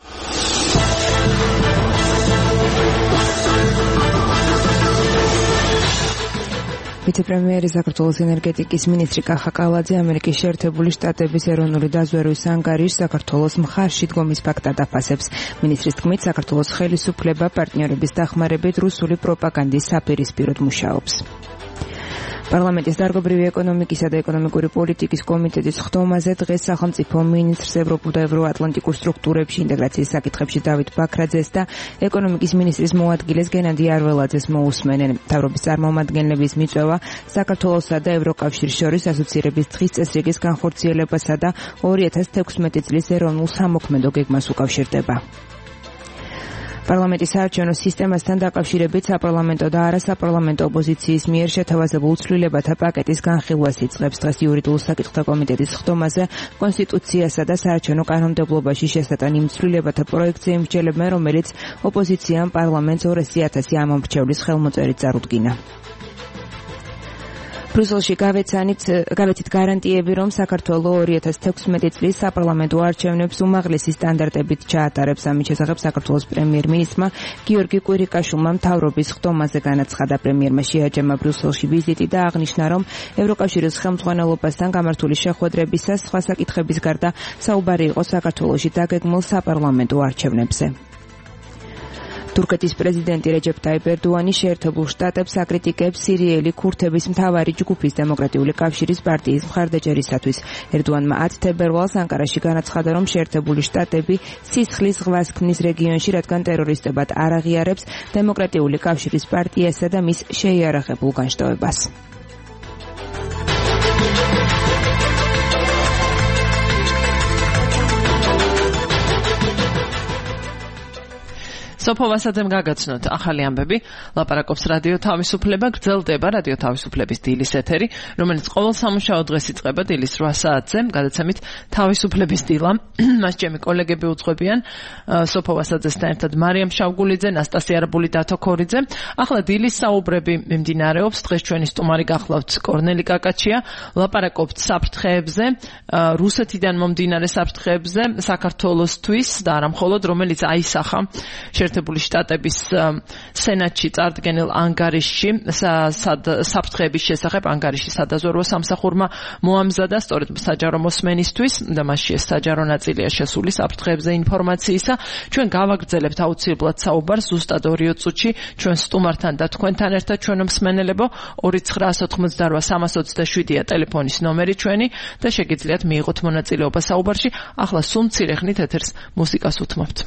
ვიცე-პრემიერი საქართველოს ენერგეტიკის მინისტრი კახა კალაძე ამერიკის შეერთებული შტატების ეროვნული დაზვერვის ანგარიშს საქართველოს მხარში დგომის ფაქტად აფასებს. მინისტრის თქმით, საქართველოს ხელისუფლება პარტნიორების დახმარებით რუსული პროპაგანდის საპირისპიროდ მუშაობს. პარლამენტის დარგობრივი ეკონომიკისა და ეკონომიკური პოლიტიკის კომიტეტის ხდომაზე დღეს სახელმწიფო მინისტრს ევროპულ და ევროატლანტიკურ სტრუქტურებში ინტეგრაციის საკითხებში დავით ბაქრაძეს და ეკონომიკის მინისტრის მოადგილეს გენადი არველაძეს მოусმენენ. მთავრობის წარმომადგენლების მიწვევა საქართველოსა და ევროკავშირის შორის ასოცირების დღის წესრიგის განხორციელებასა და 2016 წლის ეროვნულ სამოქმედო გეგმას უკავშირდება. პარლამენტის საარჩევნო სისტემასთან დაკავშირებით საპარლამენტო და არასაპარლამენტო ოპოზიციის მიერ შეთავაზებულ ცვლილებათა პაკეტის განხილვას იწყებს. დღეს იურიდიულ საკითხთა კომიტეტის ხდომაზე კონსტიტუციასა და საარჩევნო კანონმდებლობაში შესატან იმ ცვლილებათა პროექტზე იმსჯელებენ, რომელიც ოპოზიციამ პარლამენტს 200,000 ამომრჩევლის ხელმოწერით წარუდგინა. ბრუსელში გავეცით გარანტიები, რომ საქართველო 2016 წლის საპარლამენტო არჩევნებს უმაღლესი სტანდარტებით ჩაატარებს. ამის შესახებ საქართველოს პრემიერ-მინისტრმა გიორგი კვირიკაშვილმა მთავრობის ხდომაზე განაცხადა. პრემიერმა შეაჯამა ბრუსელში ვიზიტი და აღნიშნა, რომ ევროკავშირის ხელმძღვანელობასთან გამართული შეხვედრებისას სხვა საკითხების გარდა საუბარი იყო საქართველოში დაგეგმილ საპარლამენტო არჩევნებზე. თურქეთის პრეზიდენტი რეჯეპ ტაიპ ერდოანი შეერთებულ შტატებს აკრიტიკებს სირიელი ქურთების მთავარი ჯგუფის დემოკრატიული კავშირის პარტიის მხარდაჭერისათვის. ერდოანმა 10 თებერვალს ანკარაში განაცხადა, რომ შეერთებული შტატები სისხლის ზღვას ქმნის რეგიონში, რადგან ტერორისტებად არ აღიარებს დემოკრატიული კავშირის პარტიასა და მის შეიარაღებულ განშტოებას. სოფო ვასაძემ გაგაცნოთ ახალი ამბები. ლაპარაკობს რადიო თავისუფლება, გრძელდება რადიო თავისუფლების დილის ეთერი, რომელიც ყოველ სამუშაო დღეს იწყება დილის 8 საათზე. გადაცემით თავისუფლების დილა. მას ჩემი კოლეგები უძღვებიან, სოფო ვასაძესთან ერთად მარიამ შავგულიძე, ნასტასია რბული, დათო ქორიძე. ახლა დილის საუბრები მიმდინარეობს. დღეს ჩვენი სტუმარი გახლავთ კორნელი კაკაჩია. ლაპარაკობთ საფრთხეებზე, რუსეთიდან მომდინარე საფრთხეებზე, საქართველოსთვის და არა მხოლოდ, რომელიც აისახა შეერთებული შტატების სენატში წარდგენილ ანგარიშში საფრთხეების შესახებ. ანგარიში სადაზვერვო სამსახურმა მოამზადა სწორედ საჯარო მოსმენისთვის და მასში ეს საჯარო ნაწილია შესული საფრთხეებზე ინფორმაციისა. ჩვენ გავაგრძელებთ აუცილებლად საუბარს ზუსტად 2 წუთში ჩვენ სტუმართან და თქვენთან ერთად ჩვენო მსმენელებო. 2988327-ია ტელეფონის ნომერი ჩვენი და შეგიძლიათ მიიღოთ მონაწილეობა საუბარში. ახლა სულ მცირე ხნით ეთერს მუსიკას უთმობთ.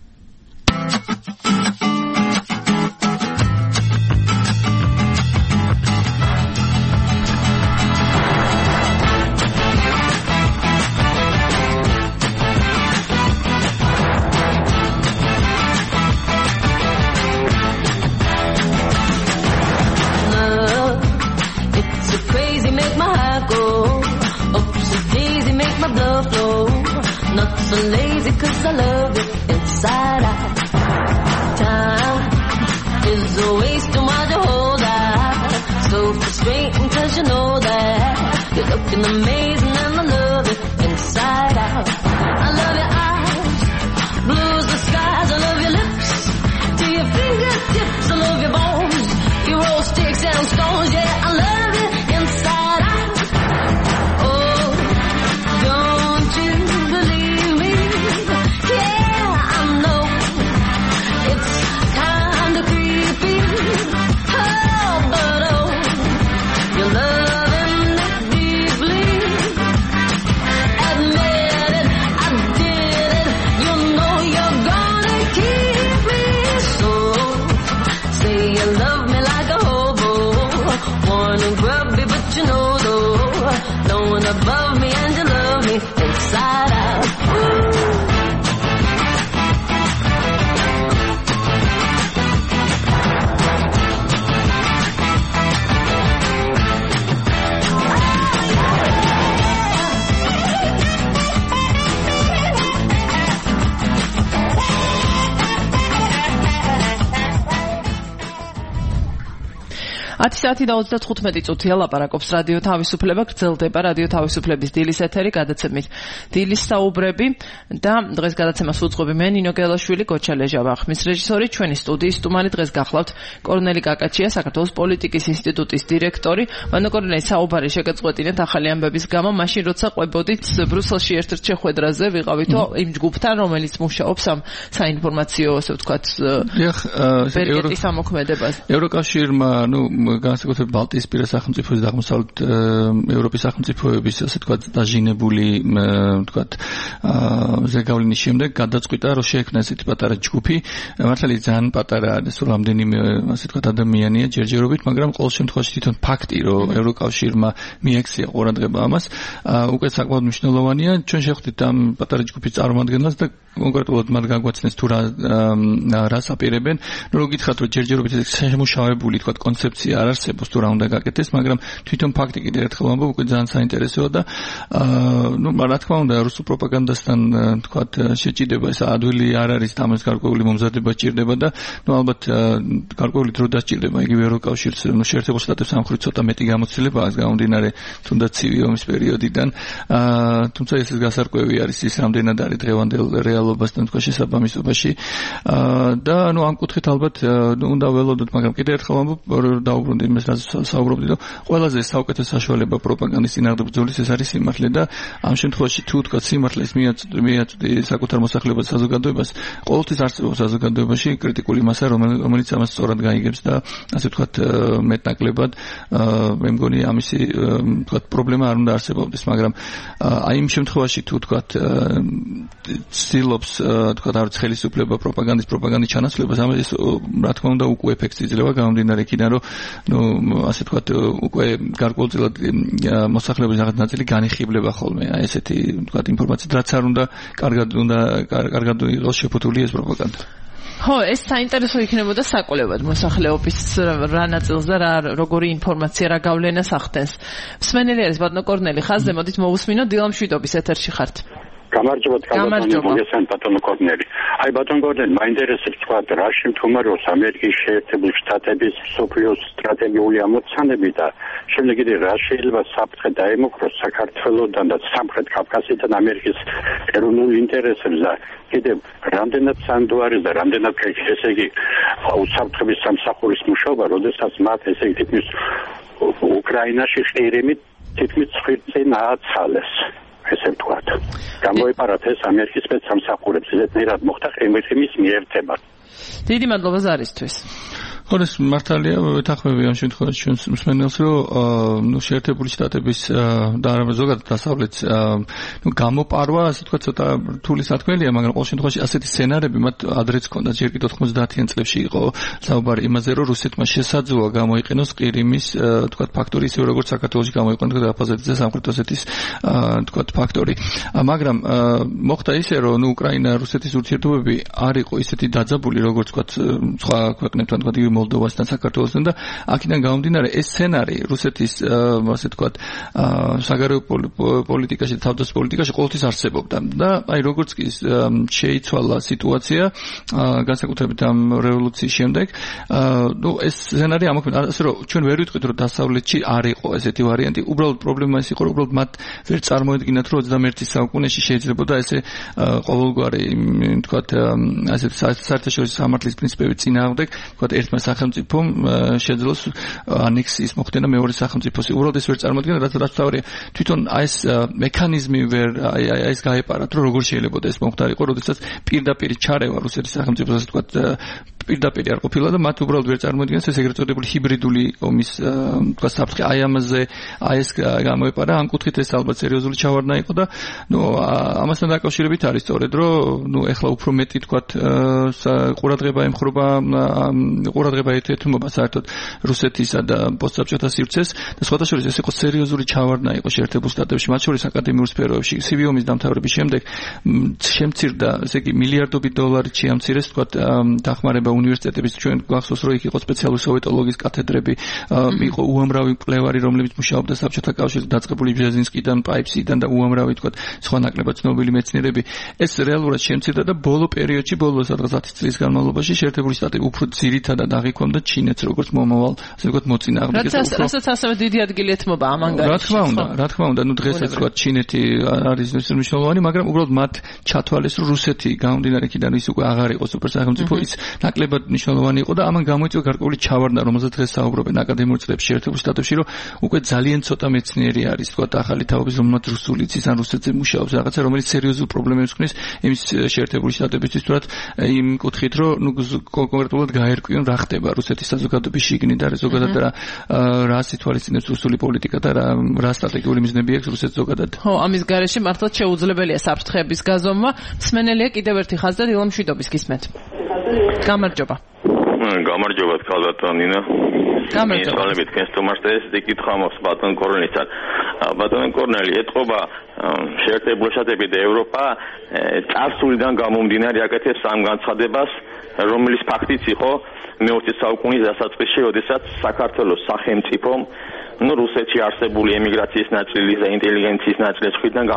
So lazy 'cause I love it inside out. Time is a waste of my whole life. So straighten 'cause you know that you're looking amazing and I love it inside out. I love your eyes, blues the skies. I love your lips to your fingertips. I love your bones, you roll sticks and stones. Yeah, I love you inside out. Oh, don't you believe me? Yeah, I know it's kinda creepy. Oh, but oh, you're loving it deeply. Admit it, I did it. You know you're gonna keep me. So say you love me like a hobo, warm and grubby, but you know though, no one above me and you love me inside out. Ooh. Saati და 35 წუთია ლაპარაკობს რადიო თავისუფლება, გრძელდება რადიო თავისუფლების დილის ეთერი, გადაცემით დილის საუბრები და დღეს გადაცემას უძღვები მე ნინო გელაშვილი, გოჩა ლეჟავა, ხმის რეჟისორი, ჩვენი სტუდიის სტუმარი. დღეს გახლავთ კორნელი კაკაჩია, საქართველოს პოლიტიკის ინსტიტუტის დირექტორი. მანო კორნელი, საუბარი შეგაწყვეტინეთ ახალი ამბების გამო, მაშინ როცა ყვებოდით ბრუსელში ერთ-ერთ შეხვედრაზე ვიყავითო იმ ჯგუფთან, რომელიც მუშაობს ამ საინფორმაციო, ასე ვთქვათ, ბერკეტის ამოქმედებას. ევროკავშირმა, განსაკუთრებით ბალტიისპირა სახელმწიფოების და აღმოსავლეთ ევროპის სახელმწიფოების, ასე ვთქვათ, დაჟინებული, ვთქვათ, ზეგავლინის შემდეგ გადაწყვიტა, რომ შეექმნა ესეთი პატარა ჯგუფი. მართალია ძალიან პატარა, სულ რამდენიმე, ასე ვთქვათ, ადამიანია ჯერჯერობით, მაგრამ ყოველ შემთხვევაში თვითონ ფაქტი, რომ ევროკავშირმა მიექცია ყურადღება ამას, უკვე საკმაოდ მნიშვნელოვანია. ჩვენ შევხვდით ამ პატარა ჯგუფის წარმომადგენლებს და კონკრეტულად მათ გაგვაცნეს თუ რას აპირებენ. ნუ რო გითხრათ, რომ ჯერჯერობით შემუშავებული, თქვათ, კონცეფცია არ არსებობს თუ რა უნდა გაკეთდეს, მაგრამ თვითონ ფაქტი კიდევ ერთხელ ვამბობ, უკვე ძალიან საინტერესოა და ნუ რა თქმა უნდა რუსულ პროპაგანდასთან, თქვათ, შეჭიდება ეს ადვილი არ არის, ამას გარკვეული მომზადება სჭირდება და ნუ ალბათ გარკვეული დრო დასჭირდება იგივე ევროკავშირს, ნუ შეერთებულ შტატებს სამხრეთ ცოტა მეტი გამოცდილება აქვს გამომდინარე თუნდაც ცივი ომის პერიოდიდან, თუმცა ეს გასარკვევი არის ის რამდენად არის დღევანდელ რეალობასთან თქვა შესაბამისობაში და ნუ ამ კუთხით ალბათ უნდა ველოდოთ, მაგრამ კიდევ ერთხელ ვამბობ, დაუბრუნდი იმას, რაც საუბრობდი, რომ ყველაზე საუკეთესო საშუალება პროპაგანდის წინააღმდეგ ბრძოლის ეს არის სიმართლე და ამ შემთხვევაში თუ თქვა სიმართლეს მიაწვდი საკუთარ მოსახლეობას, საზოგადოებას, ყოველთვის არსებობს საზოგადოებაში კრიტიკული მასა, რომელიც ამას სწორად გაიგებს და ასე ვთქვათ მეტნაკლებად მე მგონი ამისი ვთქვათ პრობლემა არ უნდა არსებობდეს, მაგრამ აი იმ შემთხვევაში თუ ვთქვათ ცდილობს ვთქვათ არ ხელისუფლება პროპაგანდის ჩანაცვლებას, ამას რა თქმა უნდა უკვე ეფექტს იძლევა გამომდინარე იქიდან, რომ ნუ ასე ვთქვათ უკვე გარკვეულწილად მოსახლეობის რაღაც ნაწილი განიხილება ხოლმე აი ესეთი ვთქვათ ინფორმაციით, რაც არ უნდა კარგად იყოს შეფუთული ეს პროპაგანდა. ხო, ეს საინტერესო იქნებოდა საკვლევად მოსახლეობის რა ნაწილს და როგორი ინფორმაცია რა გავლენას ახდენს. მსმენელი არის ბატონო კორნელი ხაზზე, მოდით მოვუსმინოთ, დილა მშვიდობის ეთერში ხართ. გამარჯობა ბატონო კორნელი. აი ბატონო კორნელი, მაინტერესებს თქვა რა შემთხვევაში ამერიკის შეერთებული შტატების სოფლიოს სტრატეგიული ამოცანები და შემდეგ კიდე რა შეიძლება საფრთხე დაემუქროს საქართველოსთან და სამხრეთ კავკასიასთან ამერიკის ეროვნულ ინტერესებს და კიდე რამდენად სანდო არის და რამდენად ესე იგი უსაფრთხოების სამსახურის მუშაობა, როდესაც მათ ესე იგი თითქმის უკრაინაში ყირიმით თითქმის ხვირწინ ააცალეს. ესე ვთქვათ. გამოეპარათ ეს ამერიკის სპეცსამსახურებს, ესეთნაირად მოხდა ყირიმის მიერთება. დიდი მადლობა ზარისთვის. ხოდეს მართალია ვეთანხმები ამ შემთხვევაში ჩვენს მსმენელს, რომ ნუ შეერთებული შტატების და ზოგადად დასავლეთს ნუ გამოპარვა, ასე ვთქვათ, ცოტა რთული სათქმელია, მაგრამ ყოველ შემთხვევაში ასეთი სცენარები მათ ადრეც ჰქონდა, ჯერ კიდევ 90-იან წლებში იყო საუბარი იმაზე, რომ რუსეთმა შესაძლოა გამოიყენოს ყირიმის, ვთქვათ, ფაქტორი, ისე როგორც საქართველოში გამოიყენა აფხაზეთის და სამხრეთ ოსეთის, ვთქვათ, ფაქტორი. მაგრამ მოხდა ისე, რომ ნუ უკრაინა რუსეთის ურთიერთობები არ იყო ისეთი დაძაბული, როგორც ვთქვათ, სხვა ქვეყნებთან, ვთქვათ, მოლდოვასთან, საქართველოსთან და აქედან გამომდინარე ეს სცენარი რუსეთის ასე ვთქვათ საგარეო პოლიტიკაში, თავდაცვის პოლიტიკაში ყოველთვის არსებობდა და აი როგორც კი შეიცვალა სიტუაცია განსაკუთრებით ამ რევოლუციის შემდეგ, ნუ ეს სცენარი ამოქმედა, ასე რომ ჩვენ ვერ ვიტყვით რომ დასავლეთში არ იყო ესეთი ვარიანტი, უბრალოდ პრობლემა ის იყო რომ უბრალოდ მათ ვერ წარმოედგინათ რომ 21 საუკუნეში შეიძლებოდა ესე ყოველგვარი ვთქვათ ასე საერთაშორისო სამართლის პრინციპების წინააღმდეგ ვთქვათ ერთმა სახელმწიფომ შეძლოს ანექსიის მოხდენა მეორე სახელმწიფოს. უბრალოდ ეს ვერ წარმოედგინა, რაც თავია თვითონ აი ეს მექანიზმი ვერ აი ეს გაეპარათ რომ როგორ შეიძლება ეს მომხდარიყო, როდესაც პირდაპირ ჩარევა რუსეთის სახელმწიფოს ასე ვთქვათ პირდაპირ არ ყოფილა და მათ უბრალოდ ვერ წარმოედგინეს ეს ეგრეთ წოდებული ჰიბრიდული ომის ვთქვათ საფრთხე აი ამაზე აი ეს გამოეპარა. ამ კუთხით ეს ალბათ სერიოზული ჩავარდნა იყო და ნუ ამასთან დაკავშირებით არის სწორედ რომ ნუ ეხლა უფრო მეტი ვთქვათ ყურადღება ემხრობა ყურადღება ეთმობა საერთოდ რუსეთისა და პოსტსაბჭოთა სივრცეს და სხვათა შორის ეს იყო სერიოზული ჩავარდნა იყო შეერთებულ შტატებში, მათ შორის აკადემიურ სფეროებში. ცივი ომის დამთავრების შემდეგ შემცირდა, ესე იგი მილიარდობით დოლარით შეამცირეს ვთქვათ დახმარება უნივერსიტეტების. ჩვენ გვახსოვს რომ იქ იყო სპეციალური სოვეტოლოგიის კათედრები, იყო უამრავი მკვლევარი რომლებიც მუშაობდა საბჭოთა კავშირში, დაწყებული ბჟეზინსკიდან, პაიფსიდან და უამრავი ვთქვათ სხვა ნაკლებად ცნობილი მეცნიერები. ეს რეალურად შემცირდა და ბოლო პერიოდში, ბოლო სადღაც 10 წლის განმავლობაში შეერთებული შტატები უფრო ძირითადად აღიქვამდა ჩინეთს როგორც მომავალ, ასე ვთქვათ მოწინააღმდეგეს. რასაც ასევე დიდი ადგილი ეთმობა ამ ანგარიშში. რა თქმა უნდა, ნუ დღესაც ვთქვათ ჩინეთი არის მნიშვნელოვანი, მაგრამ უბრალოდ მათ ჩათვალეს რომ რუსეთი გამომდინარე იქიდან ის უკვე აღარ იყო სუპერსახელმწიფო, ის ნაკლებად მნიშვნელოვანი იყო და ამან გამოიწვია გარკვეული ჩავარდნა, რომელზეც დღეს საუბრობენ აკადემიურ წრეებში შეერთებულ შტატებში, რომ უკვე ძალიან ცოტა მეცნიერი არის ვთქვათ ახალი თაობის, რომელმაც რუსული იცის ან რუსეთზე მუშაობს, რაღაცა რომელიც სერიოზულ პრობლემებს ქმნის იმის შეერთებული შტატებისთვის, თუმცა იმ კუთხით რომ ნუ კონკრეტულად გაერკვიონ რა ხდება რუსეთის საზოგადოების შიგნით და ზოგადად რა სიტუაციაა რუსული პოლიტიკა და რა სტრატეგიული მიზნები აქვს რუსეთს ზოგადად. ხო, ამის გარეშე მართლაც შეუძლებელია საფრთხეების გაზომვა. მსმენელია კიდევ ერთი ხაზი და დილა მშვიდობის გისმენთ. გამარჯობა. გამარჯობა ქალბატონინა. გამარჯობა. მისვალებით თქვენს თომარს ეს კითხვა მაქვს ბატონ კორნელისთან. ბატონ კორნელი ეთყობა შეერთებული შტატები და ევროპა წარსულიდან გამომდინარე აკეთებს ამ განცხადებას, რომელიც ფაქტიც იყო მე-20 საუკუნის დასაწყისში, როდესაც საქართველოს სახელმწიფომ რუსეთში არსებული ემიგრაციის ნაწილის და ინტელიგენციის ნაწილის მხრიდან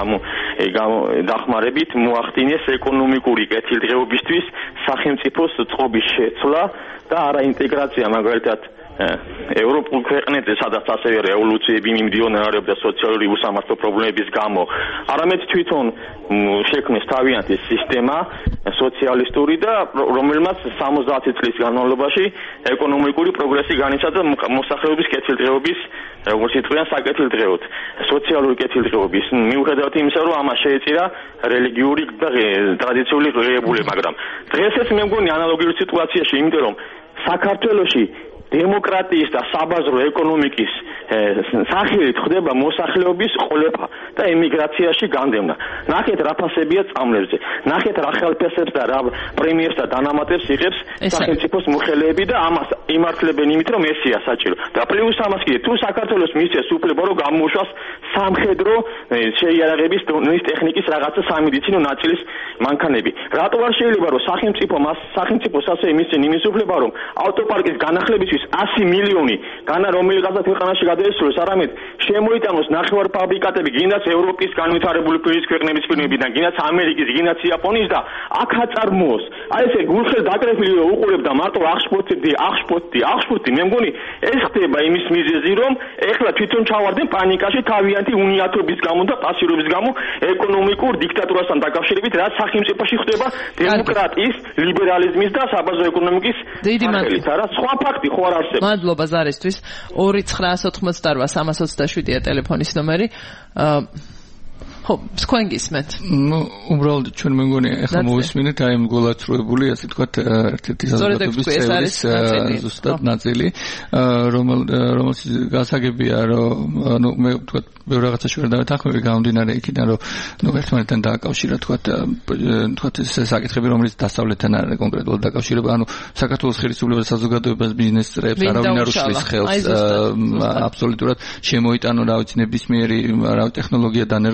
დახმარებით მოახდინეს ეკონომიკური კეთილდღეობისთვის სახელმწიფოს წყობის შეცვლა და არაინტეგრაცია, მაგალითად ევროპულ ქვეყნებზე, სადაც ასევე რევოლუციები მიმდინარეობდა სოციალური უსამართლო პრობლემების გამო, არამედ თვითონ შექმნეს თავიანთი სისტემა სოციალისტური და რომელმაც 70 წლის განმავლობაში ეკონომიკური პროგრესი განიცადა მოსახლეობის კეთილდღეობის, როგორც იტყვიან, საკეთილდღეოდ, სოციალური კეთილდღეობის. მიუხედავად იმისა, რომ ამას შეეწირა რელიგიური და ტრადიციული ღირებულება, მაგრამ დღესაც მე მგონი ანალოგიური სიტუაციაში, იმიტომ რომ საქართველოში დემოკრატიის და საბაზრო ეკონომიკის სახელით ხდება მოსახლეობის ყოლეფა და ემიგრაციაში განდევნა. ნახეთ რა ფასებია წამლებზე, ნახეთ რა ხელფასებს და რა პრემიებს და დანამატებს იღებს სახელმწიფოს მოხელეები და ამას იმართლებენ იმით, რომ ესეა საჭირო. და პლუს ამას კიდე თუ საქართველოს მისცეს უფლება, რომ გამოუშვას სამხედრო შეიარაღების დონის ტექნიკის რაღაცა სამედიცინო ნაწილის მანქანები. რატო არ შეიძლება რომ სახელმწიფოს ასე მისცენ იმის უფლება, რომ ავტოპარკის განახლებისთვის 100 მილიონი განა რომელიღაცა ქვეყანაში გადაესროლოს, არამედ შემოიტანოს ნახევარფაბრიკატები, გინდაც ევროპის განვითარებული ქვეყნების ფირმებიდან, გინდაც ამერიკის, გინდაც იაპონიის და აქ აწარმოოს. აი ესე გულხელ დაკრეფილი უყურებდა მარტო აღშფოთდი. მე მგონი ეს ხდება იმის მიზეზი, რომ ეხლა თვითონ ჩავარდნენ პანიკაში თავიანთი უნიათობის გამო და პასიურობის გამო ეკონომიკურ დიქტატურასთან დაკავშირებით, რაც სახელმწიფოში ხდება დემოკრატიის, ლიბერალიზმის და საბაზრო ეკონომიკის სახელით. არა სხვა ფაქტი ხო არ არსებობს. მადლობა ზარისთვის. 2988327-ია ტელეფონის ნომერი. ხო, თქვენ გისმენთ. ნუ უბრალოდ ჩვენ მე მგონი ახლა მოვისმინეთ აი ამ გოლაცრუებული, ასე ვთქვათ, ერთ-ერთი საზოგადოების წევრის ზუსტად ნაწილი, რომელსაც გასაგებია, რომ ნუ მე ვთქვათ ბევრ რაღაცაში ვერ დავეთანხმები გამომდინარე იქიდან, რომ ნუ ერთმანეთთან დააკავშირა ვთქვათ ეს საკითხები, რომელიც დასავლეთთან არ არის კონკრეტულად დაკავშირება, ანუ საქართველოს ხელისუფლებას, საზოგადოებას, ბიზნეს წრეებს არავინ არ უშლის ხელს აბსოლუტურად შემოიტანო რა ვიცი ნებისმიერი ტექნოლოგია დანერგონ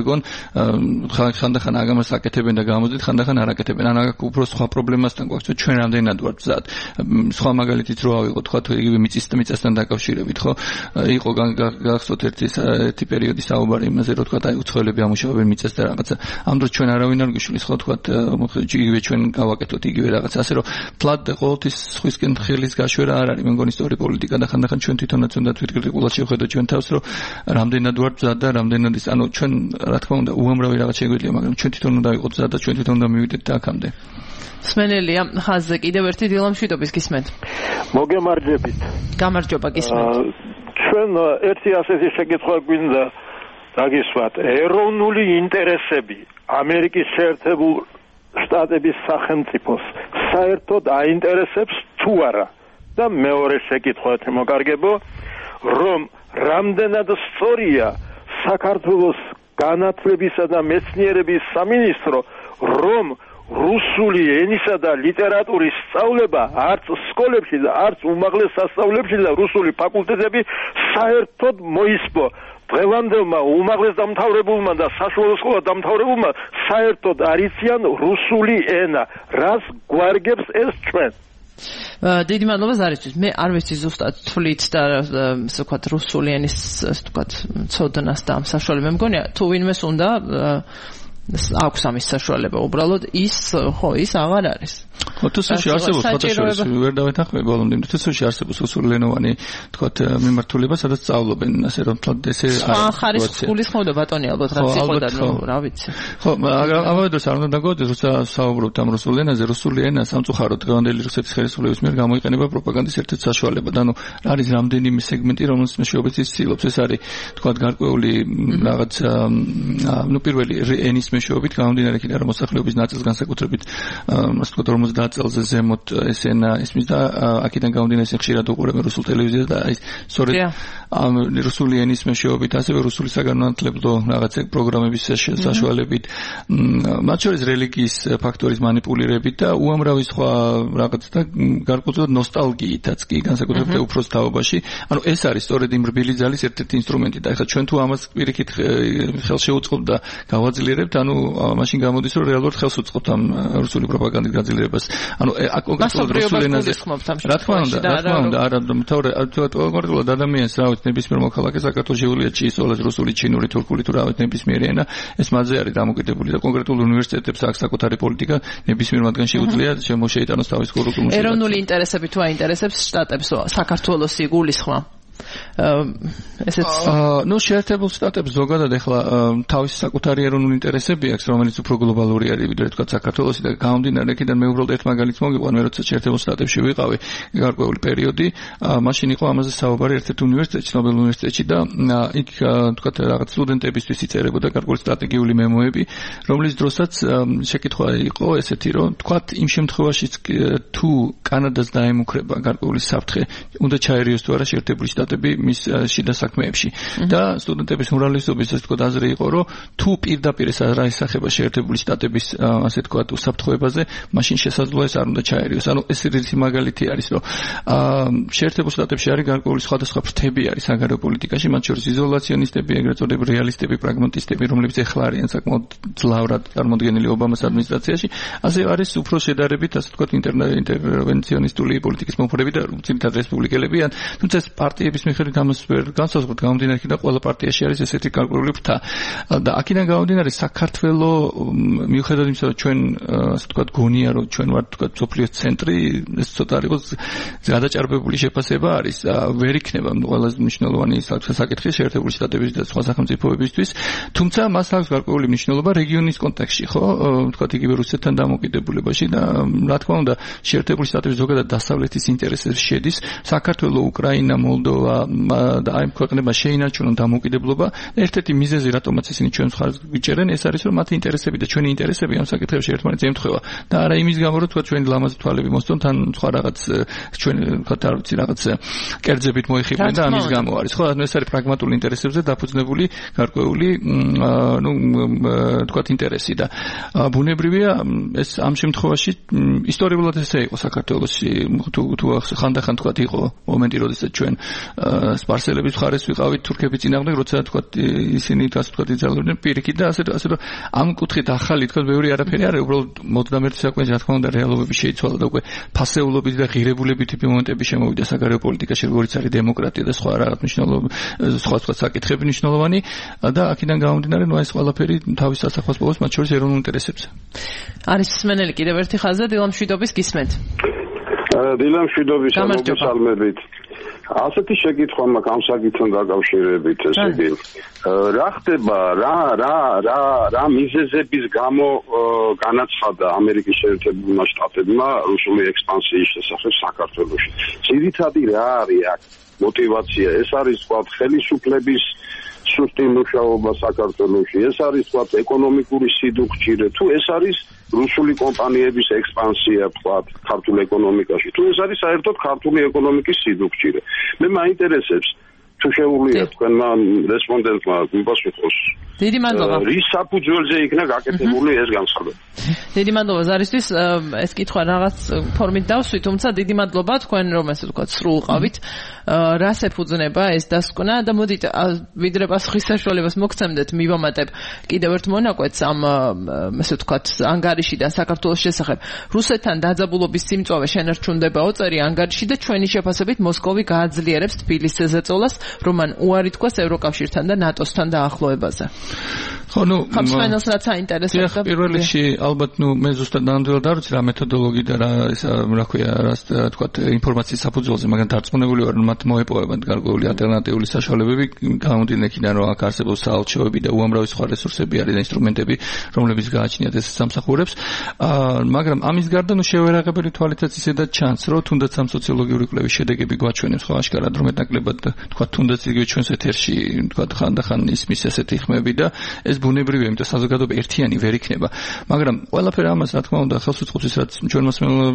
ხანდახან აგამას აკეთებენ და გამოძით, ხანდახან არ აკეთებენ. ან აქ უფრო სხვა პრობლემასთან გვაქვს, რომ ჩვენ რამდენად ვართ მზად. სხვა მაგალითიც რო ავიღოთ, თქვა იგივე მიწასთან დაკავშირებით, ხო? იყო გახსოვთ ერთი პერიოდი საუბარი იმაზე, რომ თქვა აი უცხოელები ამუშავებენ მიწას და რაღაცა. ამ დროს ჩვენ არავინ არ გიშლის, ხო, თქვა იგივე ჩვენ გავაკეთოთ იგივე რაღაცა, ასე რომ ფლად ყოველთვის სხვისკენ ხელის გაშვერა არ არის. მე მგონი სწორი პოლიტიკა და ხანდახან ჩვენ თვითონაც უნდა თვითკრიტიკულად შევხედოთ ჩვენ თავს, რომ რამდენად ვართ მზად და რამდენად ის, ანუ ჩვენ რა თქმა უნდა უამრავი რაღაც შეგვიძლია, მაგრამ ჩვენ თვითონ უნდა ვიყოთ მზად და ჩვენ თვითონ უნდა მივიდეთ და აქამდე. სმენელია ხაზზე კიდევ ერთი დილამშვიდობის გისმენთ. მოგემარჯვებით. გამარჯობა გისმენთ. ჩვენ ერთი ასეთი შეკითხვა გვინდა დაგისვათ. ეროვნული ინტერესები ამერიკის შეერთებულ შტატების სახელმწიფოს საერთოდ აინტერესებს თუ არა? და მეორე შეკითხვა მოკარგებო, რომ რამდენად სწორია საქართველოს განათლებისა და მეცნიერების სამინისტრო, რომ რუსული ენისა და ლიტერატურის სწავლება არც სკოლებში და არც უმაღლეს სასწავლებლებში და რუსული ფაკულტეტები საერთოდ მოისპო დღევანდელმა უმაღლეს დამთავრებულმა და საშუალო სკოლა დამთავრებულმა საერთოდ არიციან რუსული ენა. რას გვარგებს ეს ჩვენ? დიდი მადლობა ზარისთვის. მე არ ვიცი ზუსტად თვლით და ასე ვთქვათ რუსული ენის ასე ვთქვათ ცოდნას და ამ საშუალებას. მე მგონია თუ ვინმეს უნდა აქვს ამის საშუალება, უბრალოდ ის აღარ არის. ხო, თუსოში არსებობს ფოტოშოპი, ვერ დავეთანხმები ბოლომდე. თუსოში არსებობს რუსულენოვანი, თქვათ, მიმართულება, სადაც სწავლობენ, ასე რომ თლად ესე ხარის სკოლის ხმოდა ბატონი ალბათ რაც იყო და რა ვიცი. ხო, ამავე დროს არ უნდა დაგავიდეს, როცა საუბრობთ ამ რუსულ ენაზე, რუსული ენა სამწუხაროდ დღევანდელი რუსეთის ხელისუფლების მიერ გამოიყენება პროპაგანდის ერთ-ერთ საშუალებად. ანუ არის რამდენიმე სეგმენტი, რომელსაც მეშვეობით ცდილობს. ეს არის, თქვათ, გარკვეული რაღაც, პირველი ენის მეშვეობით გამომდინარე იქიდან, რომ მოსახლეობის ნაწილს განსაკუთრებით, ასე ვთქვათ, 50 წელზე ზემოთ ეს ენა ისმის და აქედან გამომდინარე ხშირად უყურებენ რუსულ ტელევიზიას და აი სწორედ ამ რუსული ენის მეშვეობით, ასევე რუსული საგანმანათლებლო რაღაც პროგრამების საშუალებით, მათ შორის რელიგიის ფაქტორის манипуლირებით და უამრავი სხვა რაღაც და გარკვეულად ნოსტალგიითაც კი განსაკუთრებით უფროს თაობაში. ანუ ეს არის სწორედ იმ რბილი ძალის ერთ-ერთი ინსტრუმენტი და ეხლა ჩვენ თუ ამას პირიქით ხელშეუწყობთ და გავაძლიერებთ, ანუ მაშინ გამოდის, რომ რეალურად ხელს უწყობთ ამ რუსული პროპაგანდის გაძლიერებას. ანუ კონკრეტულად რუსულ ენაზე რა თქმა უნდა, არა, კონკრეტულად ადამიანს რა ვიცი ნებისმიერ მოქალაქეს საქართველოს შეუძლია შეისწავლოს რუსული, ჩინური, თურქული თუ რა ვიცი ნებისმიერი ენა, ეს მათზე არის დამოკიდებული და კონკრეტულ უნივერსიტეტებს აქვს საკუთარი პოლიტიკა, ნებისმიერ მათგან შეუძლია შემოშეიტანოს თავის კურიკულუმში. ეროვნული ინტერესები თუ აინტერესებს შტატებს საქართველოს იგულისხმა. ესეც შეერთებულ შტატებს ზოგადად ეხლა თავისი საკუთარი ეროვნული ინტერესები აქვს, რომელიც უფრო გლობალური არის, ვიდრე თქვა საქართველოსი და გამომდინარე იქიდან მე უბრალოდ ერთ მაგალითს მოგიყვან, მე როცა შეერთებულ შტატებში ვიყავი გარკვეული პერიოდი, მაშინ იყო ამაზე საუბარი ერთ-ერთ უნივერსიტეტში, ნობელ უნივერსიტეტში და იქ თქვა რაღაც სტუდენტებისთვის იწერებოდა გარკვეული სტრატეგიული მემოები, რომლის დროსაც შეკითხვა იყო ესეთი, რომ თქვა იმ შემთხვევაში თუ კანადას დაემუქრება გარკვეული საფრთხე, უნდა ჩაერიოს თუ არა შეერთებული მის შიდა საქმეებში და სტუდენტების უმრავლესობის ასე თქვა აზრი იყო, რომ თუ პირდაპირ ეს არ აისახება შეერთებული შტატების ასე თქვა უსაფრთხოებაზე, მაშინ შესაძლოა ეს არ უნდა ჩაერიოს. ანუ ეს რისი მაგალითი არის, რომ შეერთებულ შტატებში არის გარკვეული სხვადასხვა ფრთები არის საგარეო პოლიტიკაში, მათ შორის იზოლაციონისტები, ეგრეთ წოდებული რეალისტები, პრაგმატისტები, რომლებიც ეხლა არიან საკმაოდ ძლავრად წარმოდგენილი ობამას ადმინისტრაციაში, ასე არის უფრო შედარებით ასე თქვა ინტერვენციონისტული პოლიტიკის მომხრეები და ძირითადად რესპუბლიკელებიან, თუმცა ეს პარტიების მიხედვით ამას ვერ განსაზღვროთ, გამომდინარე იქიდან ყველა პარტიაში არის ესეთი გარკვეული ფრთა და აქედან გამომდინარე საქართველოს მიუხედავად იმისა, რომ ჩვენ ასე ვთქვათ გონია, რომ ჩვენ ვართ ვთქვათ სოფლიოს ცენტრი, ეს ცოტა იყოს გადაჭარბებული შეფასება არის, ვერ იქნება ყველაზე მნიშვნელოვანი საკითხი შეერთებული შტატების და სხვა სახელმწიფოებისთვის, თუმცა მას აქვს გარკვეული მნიშვნელობა რეგიონის კონტექსტში, ხო, ვთქვათ იგივე რუსეთთან დამოკიდებულებაში და რა თქმა უნდა შეერთებული შტატების ზოგადად დასავლეთის ინტერესებს შედის, საქართველოს, უკრაინა, მოლდოვა და აი ქვეყნებმა შეინარჩუნონ დამოუკიდებლობა. ერთ-ერთი მიზეზი, რატომაც ისინი ჩვენს მხარეს გვიჭერენ, ეს არის, რომ მათი ინტერესები და ჩვენი ინტერესები ამ საკითხებში ერთმანეთს ემთხვევა და არა იმის გამო, რომ თქვა ჩვენი ლამაზი თვალები მოსწონ, თან სხვა რაღაც ჩვენ თქვა არ ვიცი რაღაც კერძებით მოიხიბნენ და ამის გამო არის. ხო, ეს არის პრაგმატული ინტერესებზე დაფუძნებული გარკვეული თქვა ინტერესი და ბუნებრივია ეს ამ შემთხვევაში ისტორიულად ესე იყო საქართველოში, თუ ხანდახან თქვა იყო მომენტი, როდესაც ჩვენ სპარსელების მხარეს ვიყავით თურქების წინააღმდეგ, როცა თქვა ისინი ასე თქვა იძალებდნენ პირიქით და ასე რომ ამ კუთხით ახალი თქვა ბევრი არაფერი არის, უბრალოდ 21 საუკუნეში რა თქმა უნდა რეალობები შეიცვალა და უკვე ფასეულობით და ღირებულებითი მომენტები შემოვიდა საგარეო პოლიტიკაში, როგორც არის დემოკრატია და სხვა რაღაც სხვა საკითხები მნიშვნელოვანი და აქედან გამომდინარე, ნუ ეს ყველაფერი თავის სასახლოს პოვოს, მათ შორის ეროვნულ ინტერესებზე. არის მსმენელი კიდევ ერთი ხაზი დილამ შვიდობის გისმენთ. დილამ შვიდობის მოგესალმებით. ასეთი შეკითხვა მაქვს ამ საკითხთან დაკავშირებით, ესე იგი, რა ხდება, რა მიზეზების გამო განაცხადა ამერიკის შეერთებულმა შტატებმა რუსული ექსპანსიის შესახებ საქართველოში. ძირითადი რა არის აქ мотивация? ეს არის თქვა ხელისუფლების სუსტი მუშაობა საქართველოში, ეს არის თქვა ეკონომიკური სიდუხჭირე, თუ ეს არის რუსული კომპანიების ექსპანსია თქვა ქართულ ეკონომიკაში, თუ ეს არის საერთოდ ქართული ეკონომიკის სიდუხჭირე. მე მაინტერესებს თუ შეუძლია თქვენმა რესპონდენტმა გულპასუხოს. დიდი მადლობა. რის საფუძველზე იქნა გაკეთებული ეს განცხადება? დიდი მადლობა ზარისთვის, ეს კითხვა რაღაც ფორმით დავსვი, თუმცა დიდი მადლობა თქვენ რომ ესე ვთქვათ სრულ ყავით. რას ეფუძნება ეს დასკვნა და მოდით ვიდრე პასუხის საშუალებას მოგცემდეთ, მივამატებ კიდევ ერთ მონაკვეთს ამ ესე ვთქვათ ანგარიში და საქართველოს შესახებ. რუსეთთან დაძაბულობის სიმწვავე შენარჩუნდებაო წერი ანგარიში და ჩვენი შეფასებით მოსკოვი გააძლიერებს თბილისის ზეწოლას, რომ მან უარი თქვას ევროკავშირთან და ნატოსთან დაახლოებაზე. ხო, ნუ ხმსმენელს რაც აინტერესებს და პირველ რიგში ალბათ ნუ მე ზუსტად ნამდვილად არ ვიცი რა მეთოდოლოგია და რა ქვია რა თქვა ინფორმაციის საფუძველზე, მაგრამ დარწმუნებული ვარ რომ მათ მოეპოვებათ გარკვეული ალტერნატიული საშუალებები გამომდინარე იქიდან რომ აქ არსებობს საელჩოები და უამრავი სხვა რესურსები არის და ინსტრუმენტები რომლებიც გააჩნიათ ეს სამსახურებს, მაგრამ ამის გარდა ნუ შევერაღებელი თვალითაც ისედაც ჩანს რომ თუნდაც ამ სოციოლოგიური კვლევის შედეგები გვაჩვენებს ხო აშკარად რომ მეტნაკლებად თქვა თუნდაც იგივე ჩვენს ეთერში თქვა ხანდახან ისმის ესეთი ხმები და ეს ბუნებრივია, იმიტომ საზოგადოება ერთიანი ვერ იქნება. მაგრამ ყველაფერი ამას რა თქმა უნდა ხელს უწყობს, რაც ჩვენმა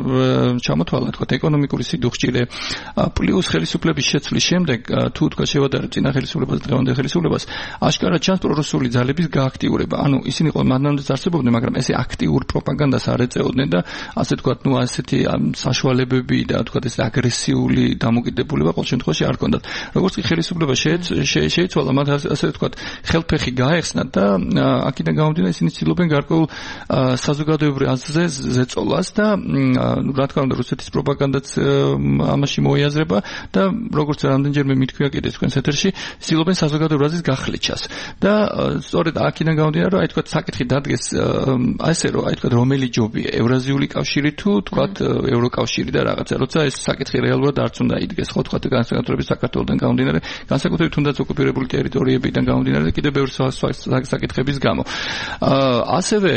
ჩამოთვალა, თქვა ეკონომიკური სიდუხჭირე პლუს ხელისუფლების შეცვლის შემდეგ, თუ თქვა შევადარებთ წინა ხელისუფლებას და დღევანდელ ხელისუფლებას, აშკარად ჩანს პრორუსული ძალების გააქტიურება. ანუ ისინი ყოველ მანამდეც არსებობდნენ, მაგრამ ესე აქტიურ პროპაგანდას არ ეწეოდნენ და ასე თქვა, ნუ ასეთი საშუალებები და თქვა ეს აგრესიული დამოკიდებულება ყოველ შემთხვევაში არ ჰქონდათ. როგორც კი ხელისუფლება შეიცვალა, მათ ასე თქვა ხელფეხი გაეხსნა და აქედან გამომდინარე ისინი ცდილობენ გარკვეულ საზოგადოებრივ აზრზე ზეწოლას და რა თქმა უნდა რუსეთის პროპაგანდაც ამაში მოიაზრება და როგორც რამდენჯერმე მითქვია კიდე თქვენს ეთერში, ცდილობენ საზოგადოებრივ აზრის გახლეჩას და სწორედ აქედან გამომდინარე რომ აი თქვა საკითხი დადგეს ასე რომ აი თქვა რომელი ჯობია ევრაზიული კავშირი თუ თქვა ევროკავშირი და რაღაცა, როცა ეს საკითხი რეალურად არც უნდა იდგეს ხო თქვა განსაკუთრებით საქართველოსთან გამომდინარე, განსაკუთრებით თუნდაც ოკუპირებული ტერიტორიებიდან გამომდინარე და კიდევ ბევრი სხვა საკითხების გამო. ასევე